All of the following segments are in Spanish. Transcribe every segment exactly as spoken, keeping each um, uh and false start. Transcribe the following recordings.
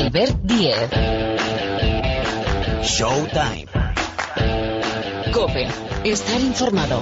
Albert Díez. Showtime. COPE. Estar informado.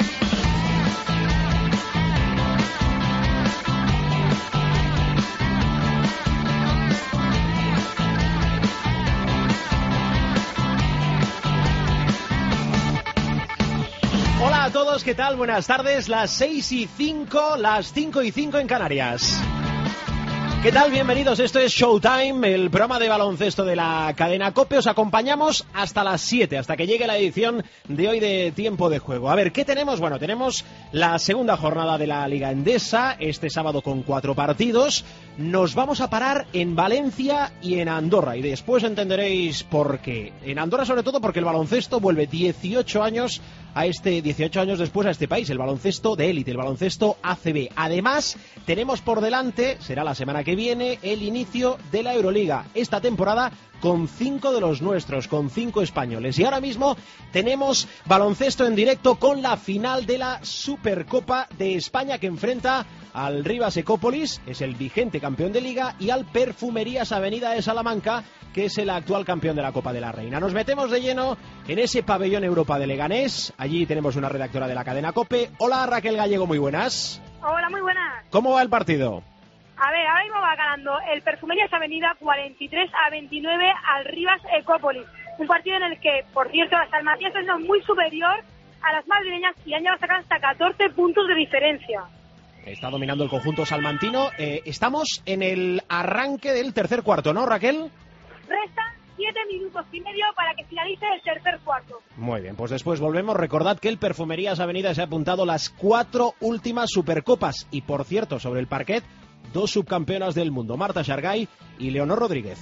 Hola a todos, ¿qué tal? Buenas tardes, las seis y cinco, las cinco y cinco en Canarias. ¿Qué tal? Bienvenidos, esto es Showtime, el programa de baloncesto de la cadena COPE. Os acompañamos hasta las siete, hasta que llegue la edición de hoy de Tiempo de Juego. A ver, ¿qué tenemos? Bueno, tenemos la segunda jornada de la Liga Endesa, este sábado con cuatro partidos. Nos vamos a parar en Valencia y en Andorra, y después entenderéis por qué. En Andorra sobre todo porque el baloncesto vuelve dieciocho años a este dieciocho años después a este país, el baloncesto de élite, el baloncesto A C B. Además, tenemos por delante, será la semana que viene, el inicio de la Euroliga. Esta temporada con cinco de los nuestros, con cinco españoles. Y ahora mismo tenemos baloncesto en directo con la final de la Supercopa de España, que enfrenta al Rivas Ecópolis, es el vigente campeón de Liga, y al Perfumerías Avenida de Salamanca, que es el actual campeón de la Copa de la Reina. Nos metemos de lleno en ese pabellón Europa de Leganés. Allí tenemos una redactora de la cadena COPE. Hola, Raquel Gallego, muy buenas. Hola, muy buenas. ¿Cómo va el partido? A ver, ahora mismo va ganando el Perfumerías Avenida cuarenta y tres a veintinueve al Rivas Ecópolis. Un partido en el que, por cierto, las Salmatías es muy superior a las madrileñas y han llegado a sacar hasta catorce puntos de diferencia. Está dominando el conjunto salmantino. Eh, estamos en el arranque del tercer cuarto, ¿no, Raquel? Restan siete minutos y medio para que finalice el tercer cuarto. Muy bien, pues después volvemos. Recordad que el Perfumerías Avenida se ha apuntado las cuatro últimas Supercopas. Y, por cierto, sobre el parquet, dos subcampeonas del mundo, Marta Shargay y Leonor Rodríguez.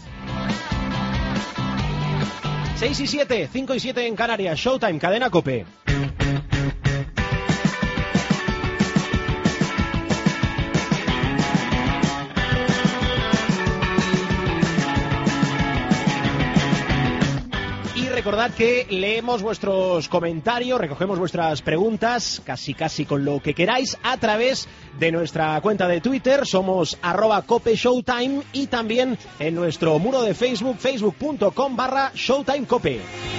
seis y siete, cinco y siete en Canarias. Showtime, cadena COPE. Recordad que leemos vuestros comentarios, recogemos vuestras preguntas, casi casi con lo que queráis, a través de nuestra cuenta de Twitter, somos arroba Cope Showtime, y también en nuestro muro de Facebook, facebook.com barra Showtime Cope.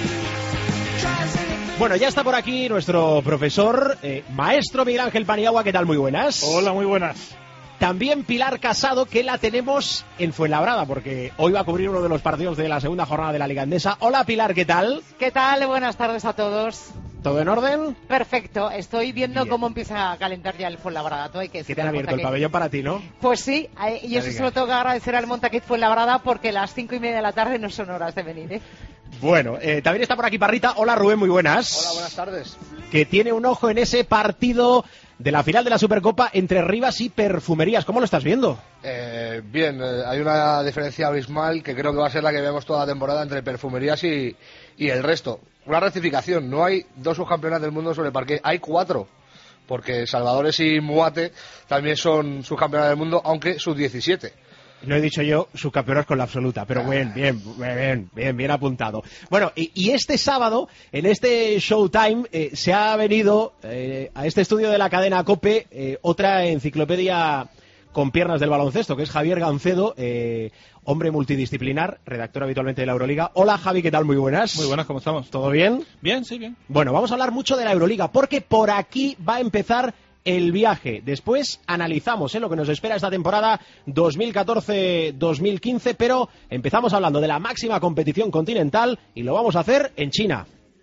Bueno, ya está por aquí nuestro profesor, eh, maestro Miguel Ángel Paniagua. ¿Qué tal? Muy buenas. Hola, muy buenas. También Pilar Casado, que la tenemos en Fuenlabrada, porque hoy va a cubrir uno de los partidos de la segunda jornada de la Liga Endesa. Hola, Pilar, ¿qué tal? ¿Qué tal? Buenas tardes a todos. ¿Todo en orden? Perfecto, estoy viendo Bien. Cómo empieza a calentar ya el Fuenlabrada. Todo hay que que te han abierto el pabellón para ti, ¿no? Pues sí, y eso se lo tengo que agradecer al Montaquit Fuenlabrada, porque las cinco y media de la tarde no son horas de venir, ¿eh? Bueno, eh, también está por aquí Parrita. Hola, Rubén, muy buenas. Hola, buenas tardes. Que tiene un ojo en ese partido de la final de la Supercopa entre Rivas y Perfumerías. ¿Cómo lo estás viendo? Eh, bien, eh, hay una diferencia abismal que creo que va a ser la que vemos toda la temporada entre Perfumerías y, y el resto. Una rectificación, no hay dos subcampeonas del mundo sobre parqué, hay cuatro. Porque Salvadores y Muate también son subcampeonas del mundo, aunque sub diecisiete. No he dicho yo subcampeonas con la absoluta, pero bien, bien, bien, bien, bien apuntado. Bueno, y, y este sábado, en este Showtime, eh, se ha venido eh, a este estudio de la cadena COPE eh, otra enciclopedia con piernas del baloncesto, que es Javier Gancedo, eh, hombre multidisciplinar, redactor habitualmente de la Euroliga. Hola, Javi, ¿qué tal? Muy buenas. Muy buenas, ¿cómo estamos? ¿Todo bien? Bien, sí, bien. Bueno, vamos a hablar mucho de la Euroliga, porque por aquí va a empezar el viaje. Después analizamos ¿eh? lo que nos espera esta temporada dos mil catorce dos mil quince, pero empezamos hablando de la máxima competición continental y lo vamos a hacer en China.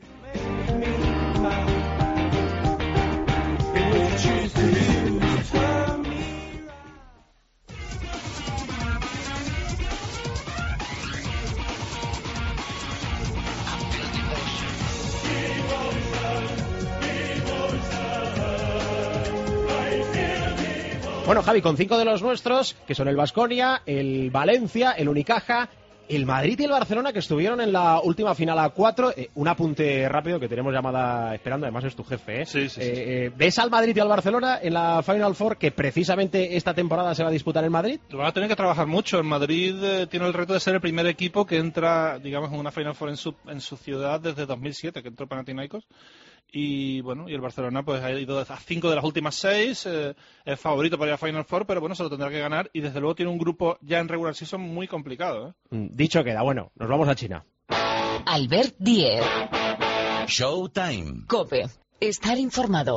Bueno, Javi, con cinco de los nuestros, que son el Baskonia, el Valencia, el Unicaja, el Madrid y el Barcelona, que estuvieron en la última final a cuatro. Eh, un apunte rápido, que tenemos llamada esperando, además es tu jefe, ¿eh? Sí, sí, sí. Eh, ¿Ves al Madrid y al Barcelona en la Final Four, que precisamente esta temporada se va a disputar en Madrid? Van a tener que trabajar mucho. El Madrid eh, tiene el reto de ser el primer equipo que entra, digamos, en una Final Four en su, en su ciudad desde dos mil siete, que entró Panathinaikos. Y bueno, y el Barcelona pues ha ido a cinco de las últimas seis, eh, es favorito para ir a Final Four, pero bueno, se lo tendrá que ganar y desde luego tiene un grupo ya en regular season muy complicado, ¿eh? Dicho queda, bueno, nos vamos a China. Albert Diez. Showtime. COPE. Estar informado.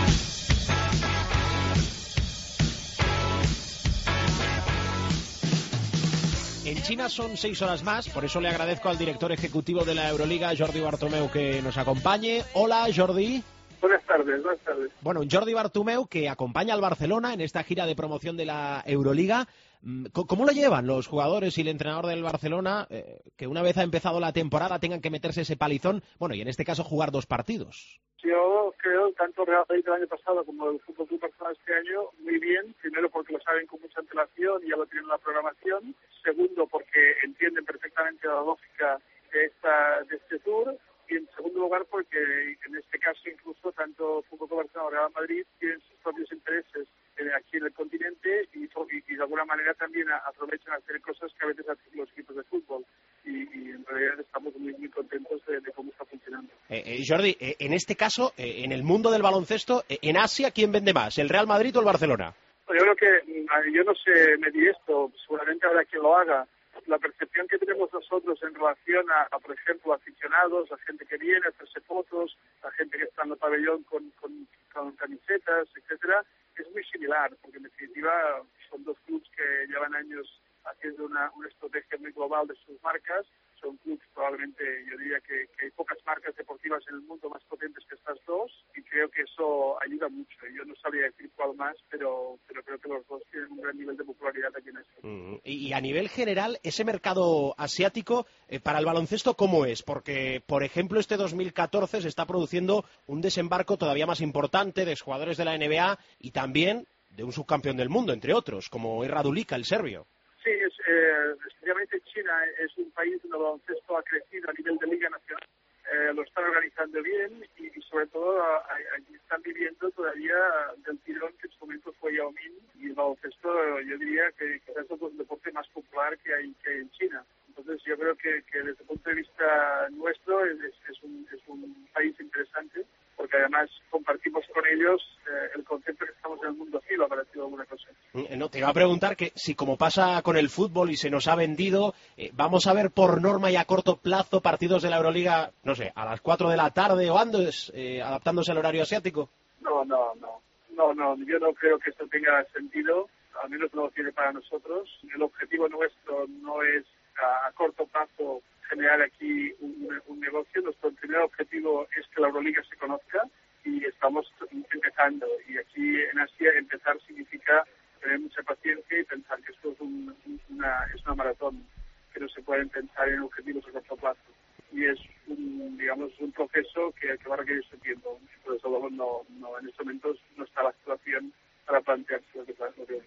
En China son seis horas más, por eso le agradezco al director ejecutivo de la Euroliga, Jordi Bartomeu, que nos acompañe. Hola, Jordi. Buenas tardes, buenas tardes. Bueno, Jordi Bartomeu, que acompaña al Barcelona en esta gira de promoción de la Euroliga. ¿Cómo lo llevan los jugadores y el entrenador del Barcelona, eh, que una vez ha empezado la temporada tengan que meterse ese palizón, bueno, y en este caso jugar dos partidos? Yo creo, tanto Real Madrid el año pasado como el Fútbol Club Barcelona este año, muy bien. Primero porque lo saben con mucha antelación y ya lo tienen en la programación. Segundo porque entienden perfectamente la lógica de, esta, de este tour. Y en segundo lugar porque en este caso incluso tanto Fútbol Club Barcelona como Real Madrid tienen sus propios intereses aquí en el continente y, y, y de alguna manera también aprovechan a hacer cosas que a veces hacen los equipos de fútbol. Y, y en realidad estamos muy muy contentos de, de cómo está funcionando. Eh, eh, Jordi, eh, en este caso, eh, en el mundo del baloncesto, eh, en Asia, ¿quién vende más? ¿El Real Madrid o el Barcelona? Yo creo que, yo no sé medir esto, seguramente habrá quien lo haga. La percepción que tenemos nosotros en relación a, a, por ejemplo, aficionados, a gente que viene a hacerse fotos, a gente que está en el pabellón con, con, con camisetas, etcétera, es muy similar, porque en definitiva son dos clubes que llevan años haciendo una, una estrategia muy global de sus marcas. Son clubes, probablemente, yo diría que, que hay pocas marcas deportivas en el mundo más potentes que estas dos, y creo que eso ayuda mucho. Yo no sabría decir cuál más, pero, pero creo que los dos tienen un gran nivel de popularidad aquí en Asia. Mm, y, y a nivel general, ese mercado asiático, eh, para el baloncesto, ¿cómo es? Porque, por ejemplo, este dos mil catorce se está produciendo un desembarco todavía más importante de jugadores de la N B A y también de un subcampeón del mundo, entre otros, como es Raduljic, el serbio. Sí, es, eh, especialmente China es un país donde el baloncesto ha crecido a nivel de Liga Nacional. Eh, lo están organizando bien y, y sobre todo a, a, están viviendo todavía del tirón que en su momento fue Yao Ming, y el baloncesto yo diría que quizás es el deporte más popular que hay, que hay en China. Entonces yo creo que, que desde el punto de vista nuestro es, es, un, es un país interesante, porque además compartimos con ellos eh, el concepto que estamos en el mundo filo, ha parecido alguna cosa. No, te iba a preguntar que si, como pasa con el fútbol y se nos ha vendido, eh, vamos a ver por norma y a corto plazo partidos de la Euroliga, no sé, a las cuatro de la tarde o antes, eh, adaptándose al horario asiático. No, no, no, no, no, yo no creo que esto tenga sentido, al menos no lo tiene para nosotros. El objetivo nuestro no es a, a corto plazo generar aquí un, un negocio. Nuestro primer objetivo es que la Euroliga se conozca y estamos empezando. Y aquí en Asia empezar significa tener mucha paciencia y pensar que esto es, un, una, es una maratón, que no se pueden pensar en objetivos a corto plazo. Y es un, digamos, un proceso que, que va a requerir su tiempo. Por eso luego no, no, en estos momentos no está la situación para plantearse lo que lo que,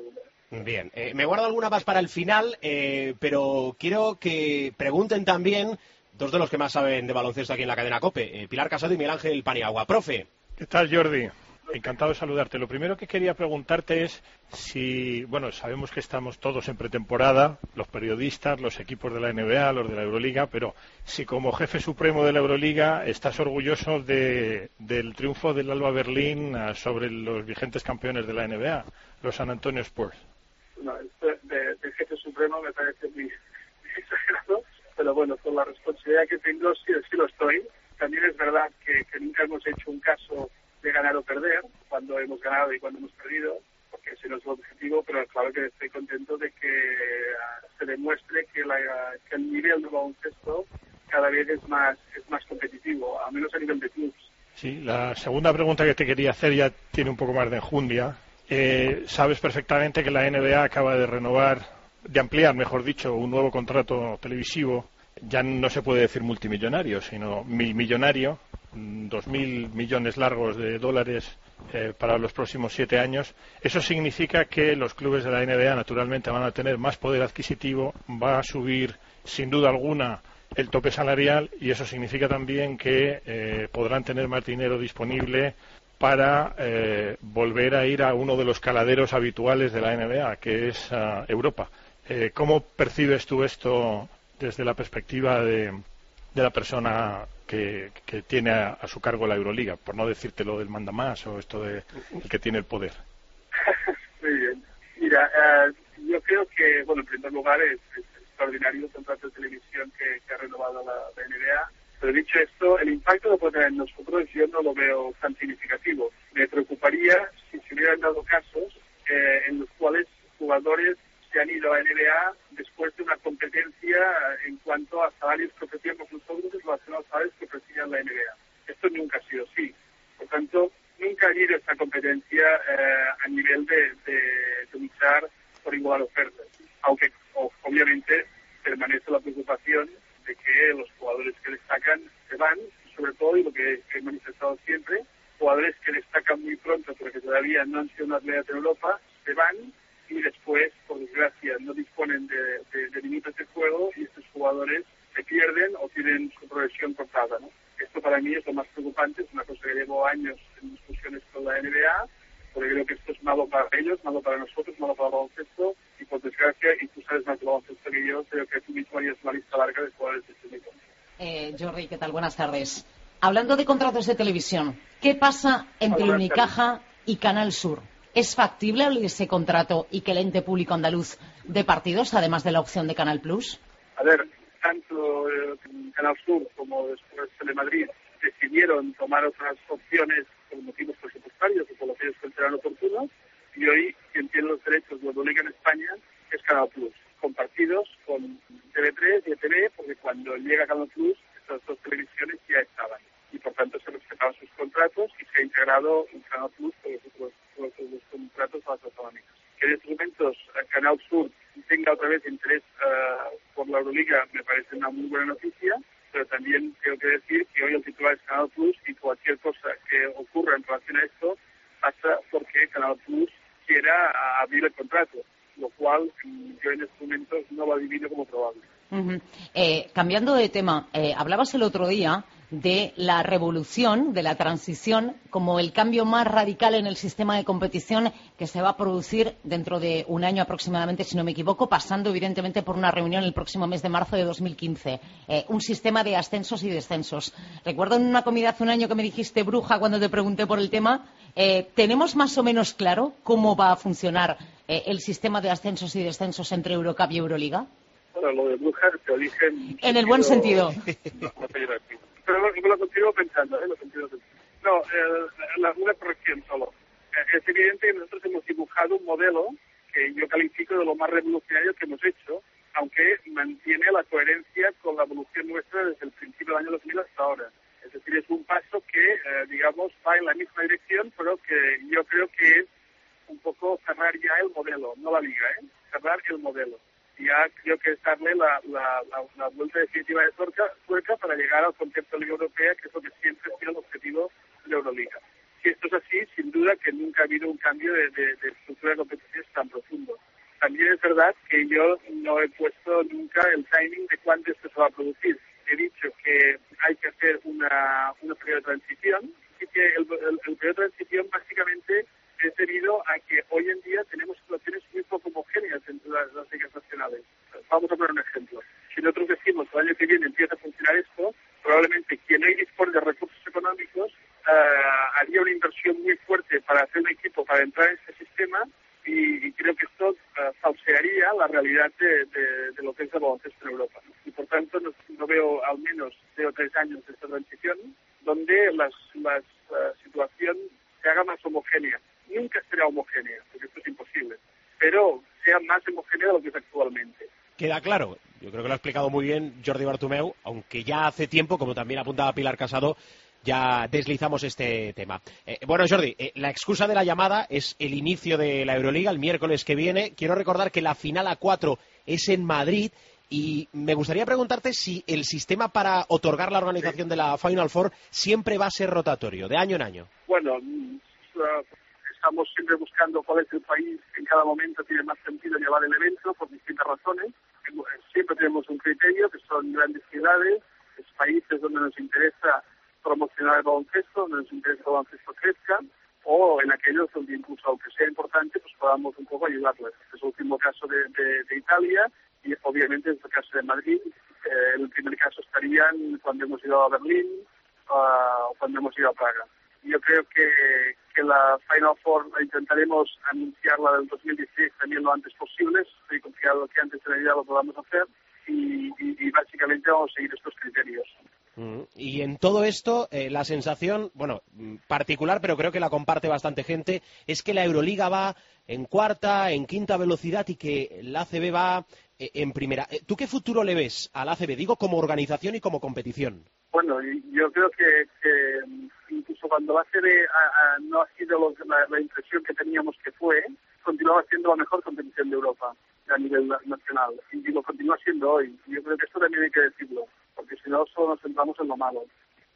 lo Bien, eh, me guardo alguna más para el final, eh, pero quiero que pregunten también dos de los que más saben de baloncesto aquí en la cadena COPE, eh, Pilar Casado y Miguel Ángel Paniagua. Profe. ¿Qué tal, Jordi? Encantado de saludarte. Lo primero que quería preguntarte es si, bueno, sabemos que estamos todos en pretemporada, los periodistas, los equipos de la N B A, los de la Euroliga, pero si como jefe supremo de la Euroliga estás orgulloso de, del triunfo del Alba Berlín sobre los vigentes campeones de la N B A, los San Antonio Spurs. No, de, de, de jefe supremo me parece muy exagerado, pero bueno, con la responsabilidad que tengo sí, sí lo estoy. También es verdad que, que nunca hemos hecho un caso de ganar o perder, cuando hemos ganado y cuando hemos perdido, porque ese no es el objetivo, pero claro que estoy contento de que uh, se demuestre que, la, que el nivel de baloncesto cada vez es más es más competitivo, al menos a nivel de clubes. Sí, la segunda pregunta que te quería hacer ya tiene un poco más de enjundia. Eh, sabes perfectamente que la N B A acaba de renovar, de ampliar, mejor dicho, un nuevo contrato televisivo. Ya no se puede decir multimillonario, sino millonario, dos mil millones largos de dólares eh, para los próximos siete años. Eso significa que los clubes de la N B A naturalmente van a tener más poder adquisitivo, va a subir sin duda alguna el tope salarial y eso significa también que eh, podrán tener más dinero disponible para eh, volver a ir a uno de los caladeros habituales de la N B A, que es uh, Europa. Eh, ¿Cómo percibes tú esto desde la perspectiva de, de la persona que, que tiene a, a su cargo la Euroliga, por no decirte lo del mandamás o esto de el que tiene el poder. Muy bien. Mira, uh, yo creo que, bueno, en primer lugar es, es extraordinario el contrato de televisión que, que ha renovado la, la N B A. Pero dicho esto, el impacto que puede tener en nosotros yo no lo veo tan significativo. Me preocuparía si se hubieran dado casos eh, en los cuales jugadores se han ido a N B A después de una competencia en cuanto a salarios que ofrecían por nosotros relacionados a salarios que ofrecían la N B A. Esto nunca ha sido así. Por tanto, nunca ha habido esta competencia eh, a nivel de, de, de luchar por igual oferta. Aunque, obviamente, permanece la preocupación de que los jugadores que destacan se van, sobre todo, y lo que he manifestado siempre, jugadores que destacan muy pronto pero que todavía no han sido una atletas en Europa, se van y después, por desgracia, no disponen de, de, de límites de juego y estos jugadores se pierden o tienen su progresión cortada, ¿no? Esto para mí es lo más preocupante, es una cosa que llevo años en discusiones con la N B A, porque creo que esto es malo para ellos, malo para nosotros, malo para el baloncesto, y por desgracia, y tú sabes más de baloncesto que yo, creo que tú mismo harías una lista larga de jugadores de este tipo. Eh, Jordi, ¿qué tal? Buenas tardes. Hablando de contratos de televisión, ¿qué pasa entre Hola, Unicaja y Canal Sur? ¿Es factible ese contrato y que el ente público andaluz dé partidos, además de la opción de Canal Plus? A ver, tanto eh, Canal Sur como después Telemadrid decidieron tomar otras opciones por motivos presupuestarios o por lo que ellos consideran oportunos, y hoy quien tiene los derechos de la Euroliga en España es Canal Plus, compartidos con T V tres y E T V, porque cuando llega Canal Plus, estas dos televisiones ya estaban, y por tanto se respetaban sus contratos y se ha integrado un Canal Plus con los otros, con los otros contratos a las autonómicas. Que en estos momentos Canal Sur tenga otra vez interés uh, por la Euroliga me parece una muy buena noticia, pero también tengo que decir que hoy el titular es Canal Plus y cualquier cosa que ocurra en relación a esto pasa porque Canal Plus quiera abrir el contrato, lo cual yo en estos momentos no lo adivino como probable. Uh-huh. Eh, cambiando de tema, eh, hablabas el otro día de la revolución, de la transición, como el cambio más radical en el sistema de competición que se va a producir dentro de un año aproximadamente, si no me equivoco, pasando evidentemente por una reunión el próximo mes de marzo de dos mil quince. Eh, un sistema de ascensos y descensos. Recuerdo en una comida hace un año que me dijiste, Bruja, cuando te pregunté por el tema, eh, ¿tenemos más o menos claro cómo va a funcionar eh, el sistema de ascensos y descensos entre Eurocup y Euroliga? Bueno, lo de Bruja te dije en, en el buen sentido. No, no te diré aquí. Pero lo, lo continúo pensando, ¿eh? Lo continúo pensando. No, eh, la, una corrección solo. Eh, es evidente que nosotros hemos dibujado un modelo que yo califico de lo más revolucionario que hemos hecho, aunque mantiene la coherencia con la evolución nuestra desde el principio del año dos mil hasta ahora. Es decir, es un paso que, eh, digamos, va en la misma dirección, pero que yo creo que es un poco cerrar ya el modelo, no la liga, ¿eh? Cerrar el modelo. Ya creo que es darle la, la, la, la vuelta definitiva de tuerca, tuerca para llegar al concepto de Liga Europea, que es lo que siempre ha sido el objetivo de la Euroliga. Si esto es así, sin duda que nunca ha habido un cambio de, de, de estructura de competiciones tan profundo. También es verdad que yo no he puesto nunca el timing de cuándo esto se va a producir. He dicho que hay que hacer una, una periodo de transición, y que el, el, el periodo de transición básicamente es debido a que hoy en día tenemos situaciones muy poco homogéneas entre las, las ligas nacionales. Vamos a poner un ejemplo. Si nosotros decimos que el año que viene empieza a funcionar esto, probablemente quien hoy dispone de recursos económicos uh, haría una inversión muy fuerte para hacer un equipo para entrar en este sistema, y, y creo que esto uh, falsearía la realidad de, de, de lo que es el baloncesto en Europa. Y por tanto no, no veo al menos de tres años de esta transición donde las, las uh, situación se haga más homogénea. Nunca será homogénea, porque esto es imposible, pero sea más homogénea de lo que es actualmente. Queda claro, yo creo que lo ha explicado muy bien Jordi Bartomeu, aunque ya hace tiempo, como también apuntaba Pilar Casado, ya deslizamos este tema. Eh, bueno, Jordi, eh, la excusa de la llamada es el inicio de la Euroliga el miércoles que viene. Quiero recordar que la final a cuatro es en Madrid, y me gustaría preguntarte si el sistema para otorgar la organización de la Final Four siempre va a ser rotatorio, de año en año. Bueno, uh, estamos siempre buscando cuál es el país que en cada momento tiene más sentido llevar el evento por distintas razones. Siempre tenemos un criterio, que son grandes ciudades, es países donde nos interesa promocionar el baloncesto, donde nos interesa que el baloncesto crezca, o en aquellos donde incluso aunque sea importante, pues podamos un poco ayudarles. Es el último caso de, de, de Italia, y obviamente es el caso de Madrid, Eh, en el primer caso estarían cuando hemos ido a Berlín uh, o cuando hemos ido a Praga. Yo creo que, que la Final Four la intentaremos anunciarla del dos mil dieciséis también lo antes posible. Estoy confiado que antes de Navidad lo podamos hacer y, y, y básicamente vamos a seguir estos criterios. Mm. Y en todo esto, eh, la sensación, bueno, particular, pero creo que la comparte bastante gente, es que la Euroliga va en cuarta, en quinta velocidad y que la A C B va eh, en primera. ¿Tú qué futuro le ves a la A C B? Digo, como organización y como competición. Bueno, yo creo que, que incluso cuando la A C B a, a, no ha sido lo, la, la impresión que teníamos que fue, continuaba siendo la mejor competición de Europa a nivel nacional. Y lo continúa siendo hoy. Yo creo que esto también hay que decirlo, porque si no solo nos centramos en lo malo.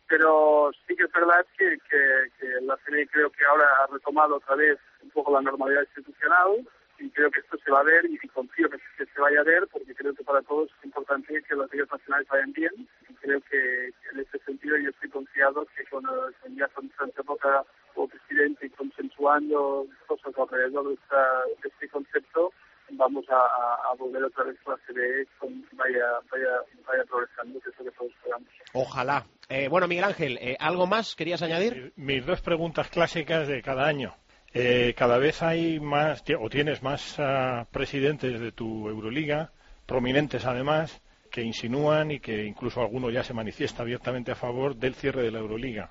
Pero sí que es verdad que, que, que la A C B creo que ahora ha retomado otra vez un poco la normalidad institucional y creo que esto se va a ver y confío que, que se vaya a ver porque creo que para todos es importante que las ligas nacionales vayan bien y creo que, que en este sentido yo estoy confiado que con, con ya con Santa Roca como presidente y consensuando cosas alrededor de, esta, de este concepto vamos a, a, a volver otra vez a la A C B con, vaya, vaya, vaya progresando, que es lo que todos esperamos. Ojalá. Eh, bueno, Miguel Ángel, eh, ¿algo más querías añadir? Mis dos preguntas clásicas de cada año. Eh, cada vez hay más, o tienes más uh, presidentes de tu Euroliga, prominentes además, que insinúan y que incluso alguno ya se manifiesta abiertamente a favor del cierre de la Euroliga.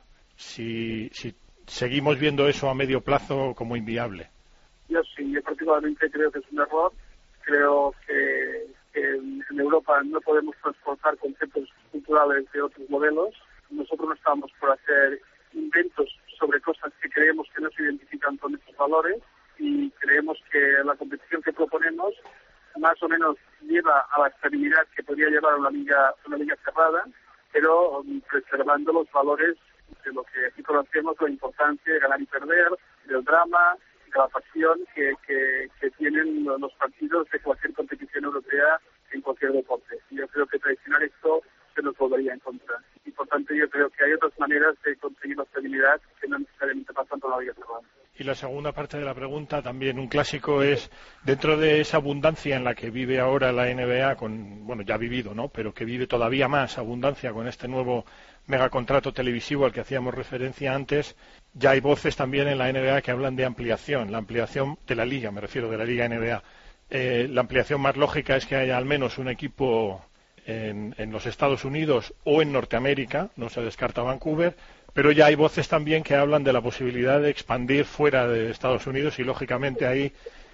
Si, si seguimos viendo eso a medio plazo como inviable. Yo sí, yo particularmente creo que es un error. Creo que, que en Europa no podemos transportar conceptos culturales de otros modelos. Nosotros no estamos por hacer inventos sobre cosas que creemos que no se identifican con estos valores y creemos que la competición que proponemos más o menos lleva a la estabilidad que podría llevar a una liga, una liga cerrada, pero um, preservando los valores de lo que aquí conocemos, la importancia de ganar y perder, del drama, de la pasión que, que, que tienen los partidos de cualquier competición europea en cualquier deporte. Y yo creo que traicionar esto se nos volvería en contra. Y por tanto yo creo que hay otras maneras de conseguir la estabilidad que no necesariamente pasan por la liga cerrada. Y la segunda parte de la pregunta, también un clásico, es dentro de esa abundancia en la que vive ahora la N B A, con, bueno, ya ha vivido, ¿no? Pero que vive todavía más abundancia con este nuevo megacontrato televisivo al que hacíamos referencia antes, ya hay voces también en la N B A que hablan de ampliación, la ampliación de la liga, me refiero de la liga N B A. Eh, la ampliación más lógica es que haya al menos un equipo en, en los Estados Unidos o en Norteamérica, no se descarta Vancouver, pero ya hay voces también que hablan de la posibilidad de expandir fuera de Estados Unidos y, lógicamente, ahí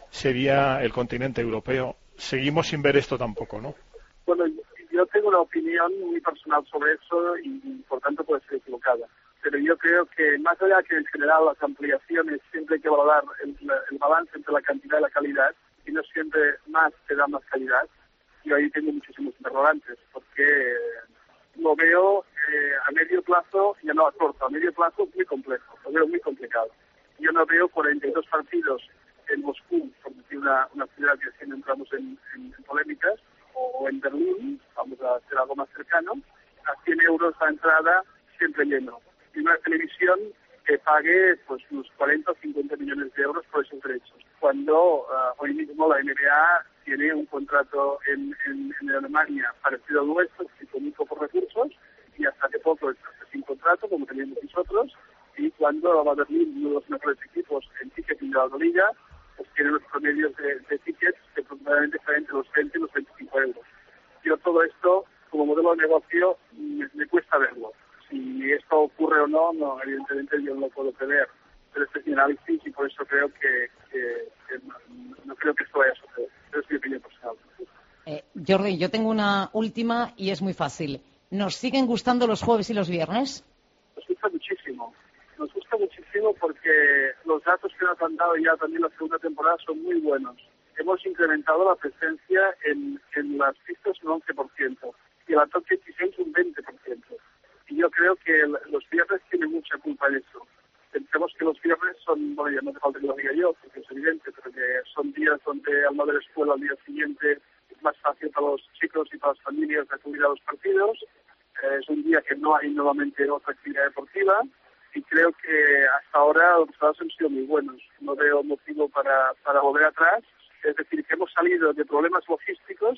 sería el continente europeo. Seguimos sin ver esto tampoco, ¿no? Bueno, yo tengo una opinión muy personal sobre eso y, por tanto, puede ser equivocada. Pero yo creo que, más allá que en general las ampliaciones, siempre hay que valorar el, el balance entre la cantidad y la calidad, y no siempre más te da más calidad. Yo ahí tengo muchísimos interrogantes, porque lo veo eh, a medio plazo, ya no a corto, a medio plazo muy complejo, lo veo muy complicado. Yo no veo cuarenta y dos partidos en Moscú, por decir una, una ciudad que si no entramos en, en, en polémicas, o en Berlín, vamos a hacer algo más cercano, a cien euros la entrada, siempre lleno. Y una televisión que pague pues unos cuarenta o cincuenta millones de euros por esos derechos. Cuando uh, hoy mismo la N B A tiene un contrato en, en, en Alemania parecido al nuestro, con muy pocos recursos, y hasta hace poco está sin contrato, como teníamos nosotros, y cuando va a Berlín, uno de los mejores equipos en ticketing de la Euroliga, pues tiene los promedios de, de tickets que aproximadamente están entre los veinte y los veinticinco euros. Yo todo esto, como modelo de negocio, me, me cuesta verlo. Si esto ocurre o no, no, evidentemente yo no lo puedo prever. Pero este es mi análisis y por eso creo que, que, que no, no creo que esto vaya a suceder. Pero es mi opinión personal. Eh, Jordi, yo tengo una última y es muy fácil. ¿Nos siguen gustando los jueves y los viernes? Nos gusta muchísimo. Nos gusta muchísimo porque los datos que nos han dado ya también la segunda temporada son muy buenos. Hemos incrementado la presencia en, en las pistas un once por ciento y la top dieciséis un veinte por ciento. Y yo creo que el, los viernes tienen mucha culpa en eso. Pensemos que los viernes son, bueno, ya no hace falta que lo diga yo, porque es evidente, pero que son días donde al no haber escuela al día siguiente es más fácil para los chicos y para las familias de acudir a los partidos. Eh, es un día que no hay nuevamente otra actividad deportiva y creo que hasta ahora los resultados han sido muy buenos. No veo motivo para, para volver atrás. Es decir, que hemos salido de problemas logísticos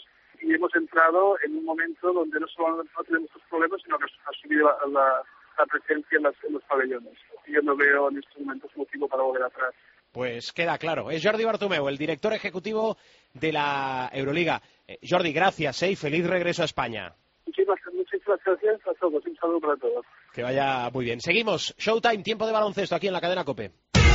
y hemos entrado en un momento donde no solo no tenemos estos problemas, sino que ha subido la, la, la presencia en, las, en los pabellones. Y yo no veo en estos momentos motivo para volver atrás. Pues queda claro. Es Jordi Bartomeu, el director ejecutivo de la Euroliga. Eh, Jordi, gracias eh, y feliz regreso a España. Muchísimas, muchísimas gracias a todos. Un saludo para todos. Que vaya muy bien. Seguimos. Showtime, tiempo de baloncesto aquí en la cadena COPE.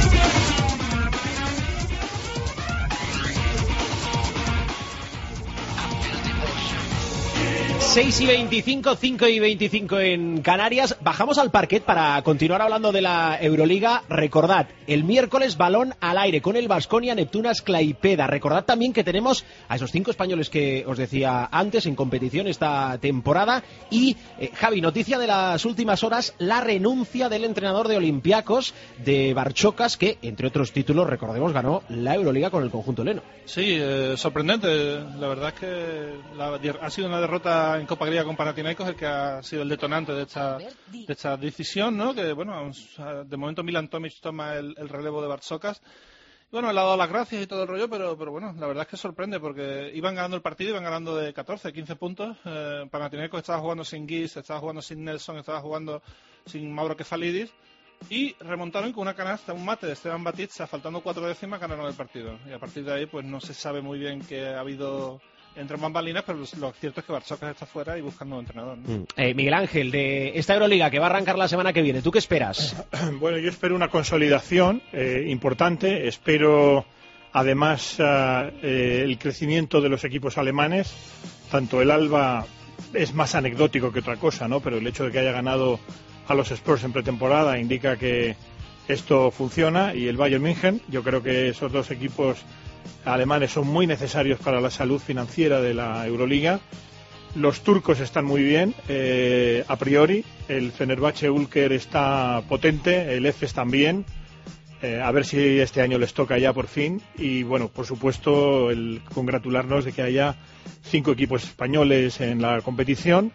seis y veinticinco, cinco y veinticinco en Canarias. Bajamos al parquet para continuar hablando de la Euroliga. Recordad, el miércoles balón al aire con el Baskonia Neptunas Klaipeda. Recordad también que tenemos a esos cinco españoles que os decía antes en competición esta temporada. Y, eh, Javi, noticia de las últimas horas, la renuncia del entrenador de Olympiacos, de Barchokas, que, entre otros títulos, recordemos, ganó la Euroliga con el conjunto heleno. Sí, eh, sorprendente. La verdad es que la, ha sido una derrota en Copa Griega con Panathinaikos el que ha sido el detonante de esta, de esta decisión, ¿no? Que, bueno, de momento Milan Tomic toma el, el relevo de Barchokas. Bueno, le ha dado las gracias y todo el rollo, pero, pero bueno, la verdad es que sorprende porque iban ganando el partido, iban ganando de catorce, quince puntos. Eh, Panathinaikos estaba jugando sin Gis, estaba jugando sin Nelson, estaba jugando sin Mauro Kefalidis. Y remontaron con una canasta, un mate de Esteban Batista, faltando cuatro décimas, ganaron el partido. Y a partir de ahí, pues no se sabe muy bien qué ha habido entre bambalinas, pero lo cierto es que Barchokas está fuera y busca un nuevo entrenador, ¿no? Mm. Eh, Miguel Ángel, de esta Euroliga que va a arrancar la semana que viene, ¿tú qué esperas? Bueno, yo espero una consolidación eh, importante, espero además uh, eh, el crecimiento de los equipos alemanes, tanto el Alba es más anecdótico que otra cosa, ¿no? Pero el hecho de que haya ganado a los Spurs en pretemporada indica que esto funciona, y el Bayern München, yo creo que esos dos equipos alemanes son muy necesarios para la salud financiera de la Euroliga. Los turcos están muy bien, eh, a priori, el Fenerbahce Ulker está potente, el Efes también, eh, a ver si este año les toca ya por fin, y bueno, por supuesto, el congratularnos de que haya cinco equipos españoles en la competición.